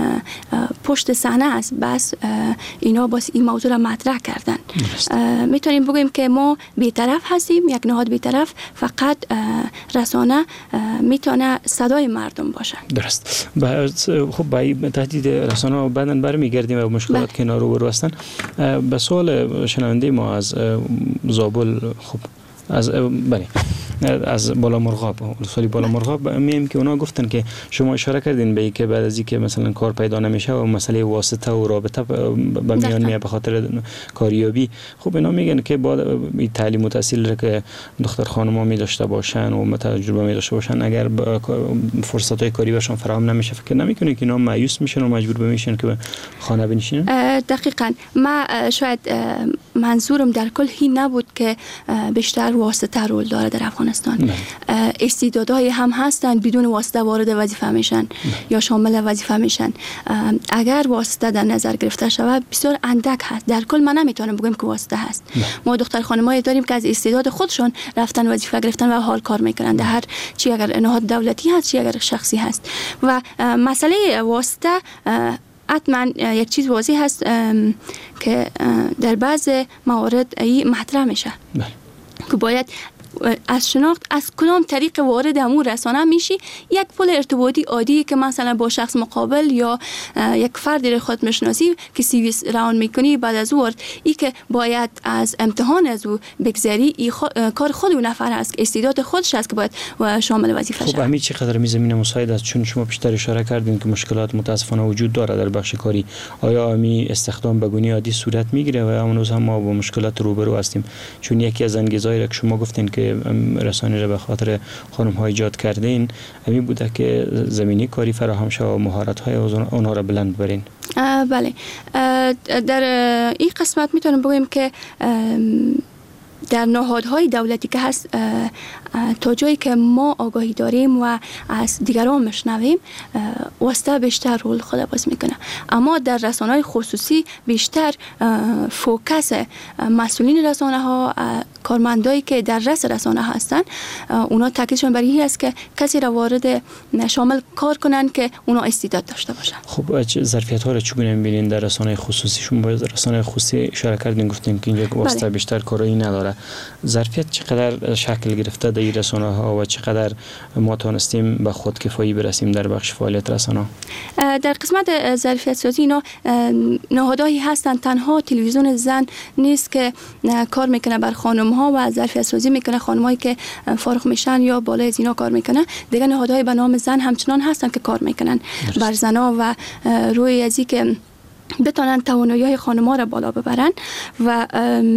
پشت صحنه است بس اینا باز این موضوع را مطرح کردن. میتونیم بگیم که ما بی‌طرف هستیم، یک نهاد بی‌طرف، فقط رسانه میتونه صدای مردم باشه. درست. خب با تهدید رسانه بعداً برمیگردیم و مشکلات که اینا رو برو هستن. به سوال شنونده ما از زابل خب از بله از بالا مرغاب سوالی بالا مرغاب میگم که اونا گفتن که شما اشاره کردین به این که بعد از اینکه مثلا کار پیدا نمیشه و مسئله واسطه و رابطه به میان میاد به خاطر کاریابی. خب اینا میگن که با این تعلیم و تحصیل را که دختر خانم‌ها می داشته باشن و تجربه می داشته باشن اگر فرصت های کاری برشون فراهم نمیشه فکر نمیکنه که اینا مایوس میشن و مجبور بمیشن که به خانه بنشینن؟ دقیقاً ما شاید منظورم در کل این نبود که بیشتر واسطه رول داره در افغانستان. استعدادهای هم هستن بدون واسطه وارد وظیفه میشن یا شامل وظیفه میشن. اگر واسطه در نظر گرفته شود بسیار اندک هست. در کل من نمیتونم بگم که واسطه هست. ما دختر خانمایی داریم که از استعداد خودشون رفتن وظیفه گرفتن و حال کار میکنن در هر چی، اگر نهاد دولتی هست چی اگر شخصی هست. و مسئله واسطه حتما یک چیز واضح هست که در بعض موارد ای مطرح میشه که باید از شناخت از کدام طریق وارد امور رسانه میشی. یک پل ارتباطی عادی که مثلا با شخص مقابل یا یک فردی رو خود میشناسی که سی وی روان میکنی بعد از اون ای که باید از امتحان از او بگذری ای خو... کار خود اون نفر است، استعداد خودش است که باید شامل وظیفه شود. خب همین چقدر می زمینه مساعد است؟ چون شما بیشتر اشاره کردین که مشکلات متاسفانه وجود داره در بخش کاری. آیا امی استخدام به گونه عادی صورت میگیره و همون روز هم ما با مشکلات روبرو هستیم؟ چون یکی از انگیزهایی که شما گفتین که که رسانه را به خاطر خانم ها ایجاد کردین همین بوده که زمینی کاری فراهم شد و مهارت های اونها را بلند برین. بله، در این قسمت میتونم بگویم که در نهادهای دولتی که هست تا جایی که ما آگاهی داریم و از دیگران میشنویم واسطه بیشتر رول خود بازی میکنه، اما در رسانه‌های خصوصی بیشتر فوکس مسئولین رسانه ها، کارمندایی که در رأس رسانه هستن، اونا تاکیدشون بر این است که کسی را وارد شامل کار کنن که اونا استعداد داشته باشن. خب ظرفیت ها رو چگونه می‌بینین در رسانه خصوصی؟ شما با رسانه خصوصی اشاره کردین، گفتین که اینجا واسطه بیشتر کاری نداره. ظرفیت چقدر شکل گرفته در این رسانه ها و چقدر ما توانستیم به خودکفایی برسیم در بخش فعالیت رسانه؟ در قسمت ظرفیت سازی اینا نهادهایی هستند، تنها تلویزیون زن نیست که کار میکنه بر خانم ها و ظرفیت سازی میکنه، خانمایی که فارغ میشن یا بالای از اینا کار میکنه. دیگه نهادهای به نام زن همچنان هستن که کار میکنن بر زنا و روی ازی که بتونن توانایی خانم ها را بالا ببرن و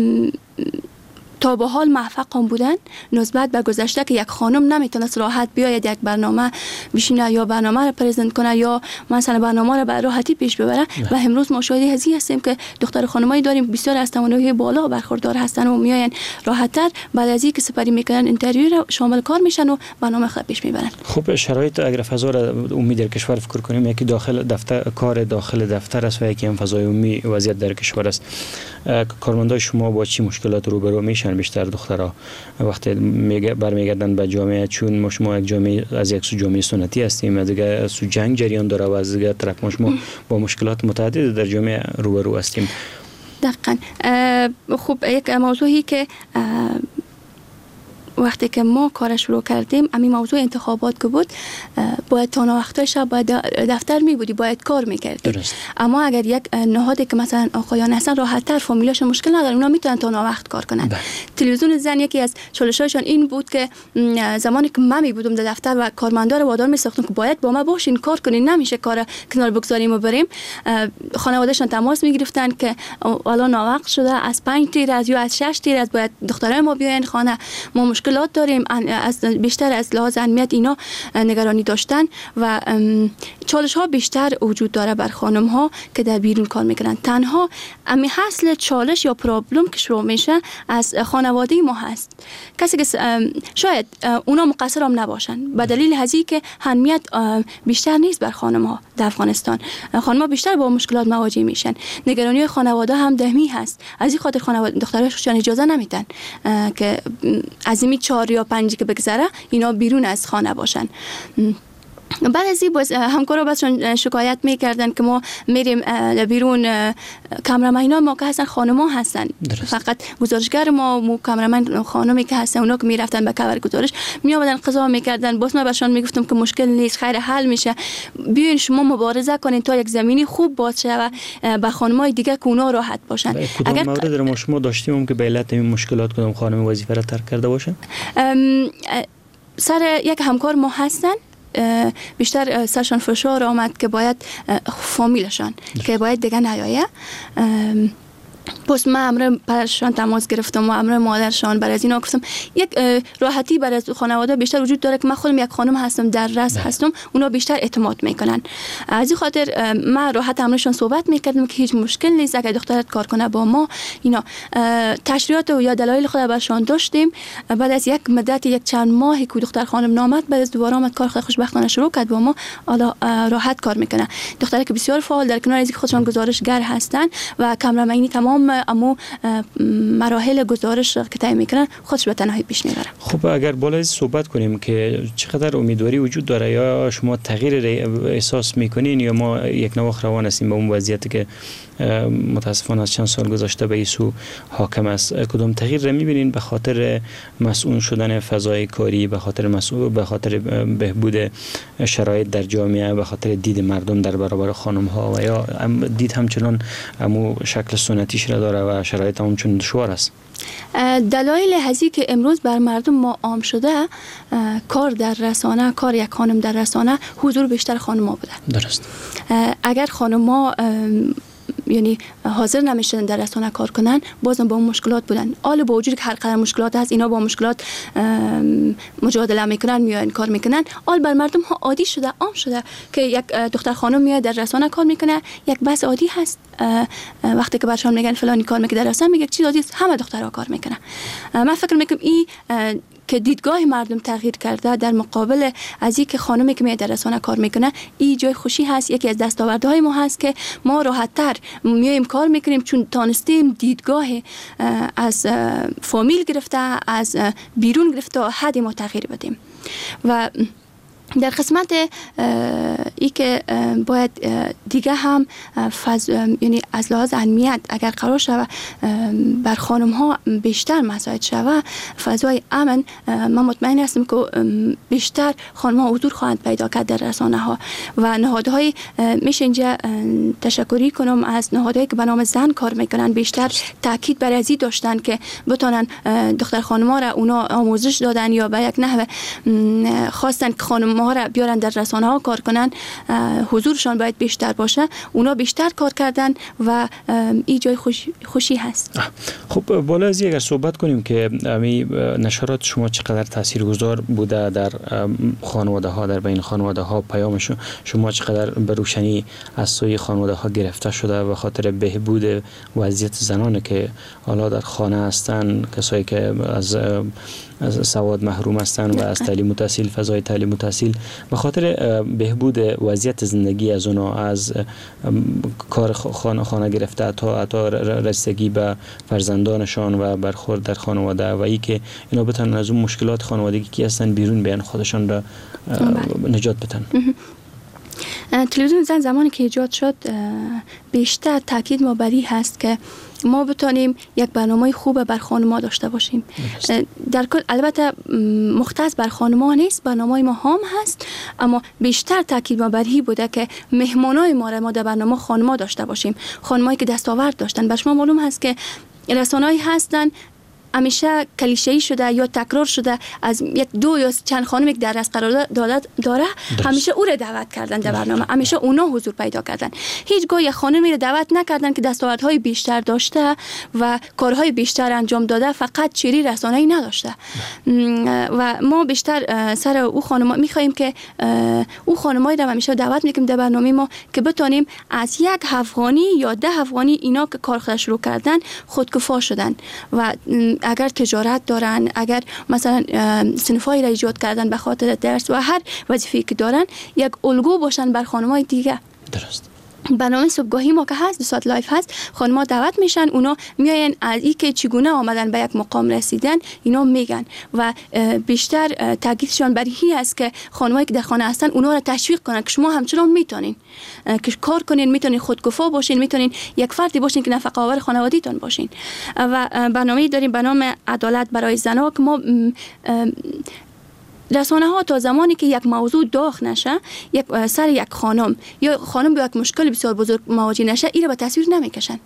تا به حال موفق هم بودن نسبت به گذشته که یک خانم نمیتونست راحت بیاید یک برنامه بشینه یا برنامه را پرزنت کنه یا مثلا برنامه را به راحتی پیش ببره و امروز ما شاهد هزی هستیم که دختر خانمایی داریم بسیار از توانایی بالا برخوردار هستن و میاین راحت‌تر بعد از اینکه سپری میکنن اینترویو را شامل کار میشن و برنامه خود پیش میبرن. خب شرایط اگر فضا را امید در کشور فکر کنیم، یکی داخل دفتر کار داخل دفتر است و یکی هم فضای عمومی وضعیت در کشور است. کارمندان شما با چی مشکلات روبرو میشن؟ بیشتر دخترها وقتی برمیگردن به جامعه، چون ما شما یک جامعه از یک سو جامعه سنتی هستیم، از دیگه سو جنگ جریان داره و از دیگه طرف ما شما با مشکلات متعدد در جامعه روبرو هستیم. دقیقاً. خب یک موضوعی که وقتی که ما کارش شروع کردیم، همین موضوع انتخابات که بود، باید تا وقتای شب باید دفتر می بودی، باید کار میکردی. اما اگر یک نهادی که مثلا آقایان هستن راحت تر فامیلاش مشکل ندارن، اونا میتونن تا وقت کار کنن. تلویزیون زن یکی از چالشاشون این بود که زمانی که من می بودم در دفتر و کارمندا رو وادار می ساختم که باید با ما باشین کار کنین، نمیشه کار کنار بگذاریم و بریم. خانواده‌شان تماس می گرفتن که الان وقت شده، از پنج تیر از یا از شش تیر از باید دخترای ما بیاین خانه، ما مشکلات داریم. از بیشتر از لحاظ امنیت اینا نگرانی داشتن و چالش ها بیشتر وجود داره بر خانم ها که در بیرون کار میکنن. تنها امی حاصل چالش یا پرابلم که شروع میشه از خانواده ما هست، کسی که شاید اونا مقصر هم نباشن به دلیل هزی که اهمیت بیشتر نیست بر خانم ها در افغانستان. خانم ها بیشتر با مشکلات مواجه میشن، نگرانی خانواده هم دمی هست، از این خاطر خانواده دختراشون اجازه نمیدن که از این چهار یا پنجی که بگذره اینا بیرون از خانه باشن. بعد از این باز همکارا بازشون شکایت میکردن که ما میریم بیرون، کامرامنینا ما که هستن خانما هستن، فقط گزارشگر ما مو کامرامن خانمی که هستن اونا که میرفتن به کاور گزارش میآمدن قضا میکردن. باز ما بهشون میگفتم که مشکل نیست، خیر حل میشه، بیاین شما مبارزه کنین تا یک زمینی خوب باز شه و به خانمای دیگه که اونا راحت باشن. اگر مورد ما شما داشتیم که به علت این مشکلات کدام خانم وظیفه را ترک کرده باشه؟ سر یک همکار ما هستن بیشتر سرشان فشار آمد که باید فامیلشان که باید دیگه نیایه. پس من امر پرشان تماس گرفتم و امر مادرشان برای از اینا گفتم یک راحتی برای خانواده بیشتر وجود داره که من خودم یک خانم هستم در رأس هستم، اونا بیشتر اعتماد میکنن. از این خاطر من راحت امرشان صحبت میکردم که هیچ مشکل نیست اگر دخترت کار کنه با ما. اینا تشریحات و یا دلایل خود برشان داشتیم. بعد از یک مدت یک چند ماهی که دختر خانم نامد، بعد از دوباره آمد کار خود خوشبختانه شروع کرد با ما، حالا راحت کار میکنه. دختری که بسیار فعال در کنار از خودشان گزارشگر هستن و کامرامنی تمام امو مراحل گزارش که تعیین میکنن خودش به تنهایی پیش میبره. خب اگر بالا از صحبت کنیم که چقدر امیدواری وجود داره، یا شما تغییر احساس میکنین یا ما یک نواخت روان هستیم به اون وضعیتی که متاسفانه از چند سال گذشته به ایسو حاکم است؟ کدام تغییر را میبینین به خاطر مسئول شدن فضای کاری، به خاطر مسئول به خاطر بهبود شرایط در جامعه، به خاطر دید مردم در برابر خانم ها، و یا دید همچنان امو شکل سنتیش را داره و شرایط همچنان دشوار است؟ دلایل هزی که امروز بر مردم ما عام شده، کار در رسانه، کار یک خانم در رسانه، حضور بیشتر خانم ها بوده. درست. اگر خانم ها یعنی حاضر نمیشدن در رسانه کار کنن، بازم با اون مشکلات بودن. حالا با وجود که هر قدر مشکلات هست، اینا با مشکلات مجادله میکنن، میاین کار میکنن. حال بر مردم ها عادی شده، عام شده که یک دختر خانم میاد در رسانه کار میکنه، یک بس عادی هست. وقتی که برشان میگن فلانی کار میکنه در رسانه، میگه چیز عادی است، همه دخترها کار میکنه. من فکر میکنم این که دیدگاه مردم تغییر کرده در مقابل از اینکه خانمی که میاد در رسانه کار میکنه، این جای خوشی هست. یکی از دستاوردهای ما هست که ما راحت‌تر میایم کار میکنیم، چون تانستیم دیدگاه از فامیل گرفته، از بیرون گرفته حد ما تغییر بدیم. و در قسمت ای که باید دیگه هم فز... یعنی از لحاظ امنیت اگر قرار شود بر خانم ها بیشتر مساعد شود، فضای امن، من مطمئن هستم که بیشتر خانم ها حضور خواهند پیدا کرد در رسانه ها. و نهادهای میشه اینجا تشکری کنم از نهادهایی که به نام زن کار میکنن، بیشتر تاکید بر ازی داشتن که بتونن دختر خانم ها را اونا آموزش دادن یا به یک نحو خواستن که خانم ما را بیارن در رسانه ها کار کنن، حضورشان باید بیشتر باشه. اونا بیشتر کار کردن و این جای خوشی, خوشی هست. خب بالا از اگر صحبت کنیم که امی نشرات شما چقدر تاثیرگذار بوده در خانواده ها، در بین خانواده ها، پیامش شما چقدر به روشنی از سوی خانواده ها گرفته شده و خاطر بهبود وضعیت زنان که حالا در خانه هستن، کسایی که از از سواد محروم هستند و از تعلیم و تحصیل، فضای تعلیم و تحصیل، به خاطر بهبود وضعیت زندگی از اونا، از کار خانه خانه گرفته تا تا رسیدگی به فرزندانشان و برخورد در خانواده و ای که اینا بتونن از اون مشکلات خانوادگی که هستن بیرون بیان، خودشان را نجات بدن. تلویزیون زن زمانی که ایجاد شد، بیشتر تاکید ما بر این هست که ما بتونیم یک برنامه خوب بر خانم‌ها داشته باشیم. در کل البته مختص بر خانم‌ها نیست، برنامه ما هم هست، اما بیشتر تاکید ما بر این بوده که مهمانای ما را ما در برنامه خانم‌ها داشته باشیم، خانمایی که دستاورد داشتن. بر شما معلوم هست که رسانه‌ای هستن همیشه کلیشه‌ای شده یا تکرار شده، از یک دو یا چند خانم یک درس قرار داده داره، همیشه او را دعوت کردن در برنامه، همیشه اونا حضور پیدا کردن. هیچگاه یک خانمی را دعوت نکردن که دستاوردهای بیشتر داشته و کارهای بیشتر انجام داده، فقط چیری رسانه‌ای نداشته. و ما بیشتر سر او خانم‌ها می‌خوایم که او خانمایی را همیشه دعوت می‌کنیم در برنامه ما که بتونیم از یک افغانی یا ده افغانی اینا که کار خود شروع کردن خودکفا شدن و اگر تجارت دارن، اگر مثلا صنفایی را ایجاد کردن به خاطر درس و هر وظیفه‌ای که دارن، یک الگو باشن بر خانم‌های دیگه. درست. برنامه صبحگاهی ما که هست، دو ساعت لایف هست، خانم‌ها دعوت میشن، اونا میاین از این که چگونه آمدن به یک مقام رسیدن اینا میگن و بیشتر تاکیدشون بر این است که خانمایی که در خانه هستن اونا را تشویق کنن که شما همچنان میتونین که کار کنین، میتونین خودکفا باشین، میتونین یک فردی باشین که نفقه آور خانوادگیتون باشین. و برنامه‌ای داریم به نام عدالت برای زنها که ما رسانه ها تا زمانی که یک موضوع داغ نشه، یک سر یک خانم یا خانم به یک مشکل بسیار بزرگ مواجه نشه، این را به تصویر نمیکشن.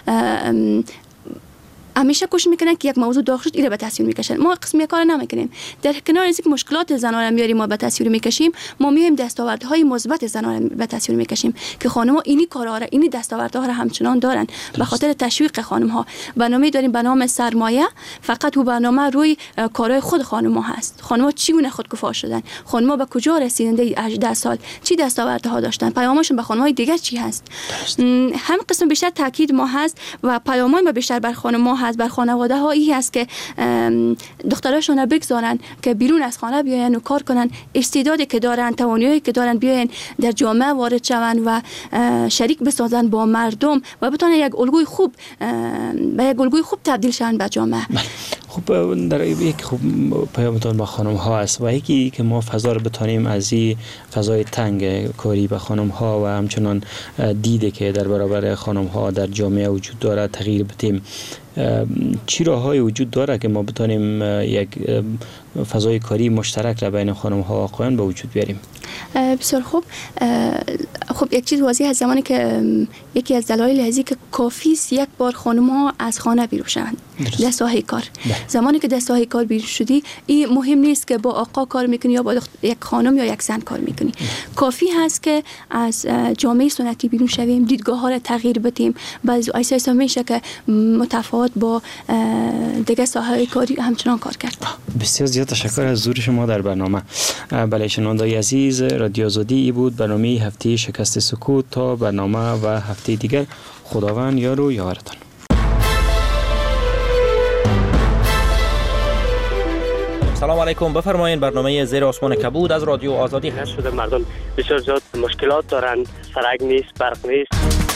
همیشه کوشش میکنن که یک موضوع داغ شد ایره به تصویر میکشن. ما قسمی کار نمیکنیم. در کنار از اینکه مشکلات زنان رو میاریم ما به تصویر میکشیم، ما میایم دستاوردهای مثبت زنان رو به تصویر میکشیم که خانم‌ها اینی کارا را، اینی دستاوردها را همچنان دارن. به خاطر تشویق خانم‌ها برنامه داریم به نام سرمایه. فقط او برنامه روی کارهای خود خانم‌ها هست. خانم‌ها چگونه خودکفا شدن، خانم‌ها به کجا رسیدن در هجده سال، چی دستاوردها داشتن، پیامشون به خانم‌های دیگر چی هست. هم قسم بیشتر تاکید ما هست و پیامای ما بیشتر بر خانم‌ها هست، بر خانواده ها این هست که دختراشون را بگذارن که بیرون از خانه بیاین و کار کنن، استعدادی که دارن، توانایی که دارن بیاین در جامعه وارد شون و شریک بسازن با مردم و بتونن یک الگوی خوب به یک الگوی خوب تبدیل شون به جامعه. خب در یک خوب پیامتون با خانم ها است و یکی که ما فضا رو بتانیم از این فضای تنگ کاری به خانم ها و همچنان دیده که در برابر خانم ها در جامعه وجود داره تغییر بدیم. چی راه‌های وجود داره که ما بتانیم یک فضای کاری مشترک را بین خانم ها و آقایان به وجود بیاریم؟ بسیار خوب. خب یک چیز واضح از زمانی که یکی از دلایل هزی که کافی است یک بار خانم ها از خانه بیرون شوند در ساحه کار. زمانی که در ساحه کار بیرون شدی، این مهم نیست که با آقا کار میکنی یا با یک خانم یا یک زن کار میکنی. کافی هست که از جامعه سنتی بیرون شویم، دیدگاه ها را تغییر بدیم. بعضی ایسا ایسا میشه که متفاوت با دیگه ساحه کاری همچنان کار کرد. بسیار زیاد تشکر از حضور شما در برنامه. بله شنوندگان عزیز، رادیو آزادی ای بود برنامه هفته شکست سکوت. تا برنامه و هفته دیگر، خداوند یار و یاورتان. سلام علیکم، بفرمایید. برنامه زیر آسمان کبود از رادیو آزادی هست. شده مردم بسیار زیاد مشکلات دارن، سرک نیست، برق نیست.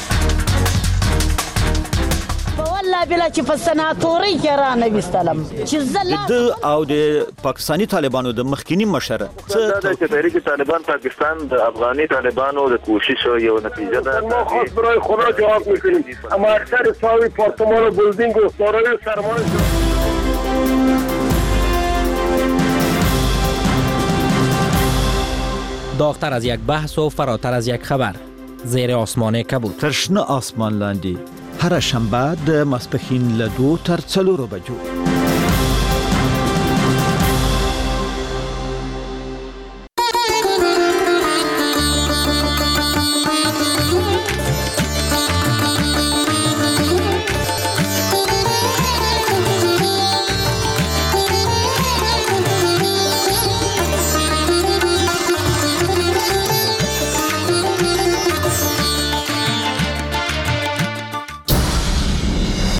والله بلا چې په سناتوري کې را نه وستلم چې زلا د او د پاکستاني طالبانو د مخکینی مشر څه د تحریک طالبان پاکستان د افغاني طالبانو د کوشش یو نتیجه ده. ما خاص برای خدا جواب میکنیم، اما اکثر ساوی پارتمان و بلدینگ و دارای سرمایه داغتر از یک بحث و فراتر از یک خبر، زیر آسمان کبود. ترشنه آسمان لاندی هر شنبه د ماسپښین له دوه تر څلورو بجو.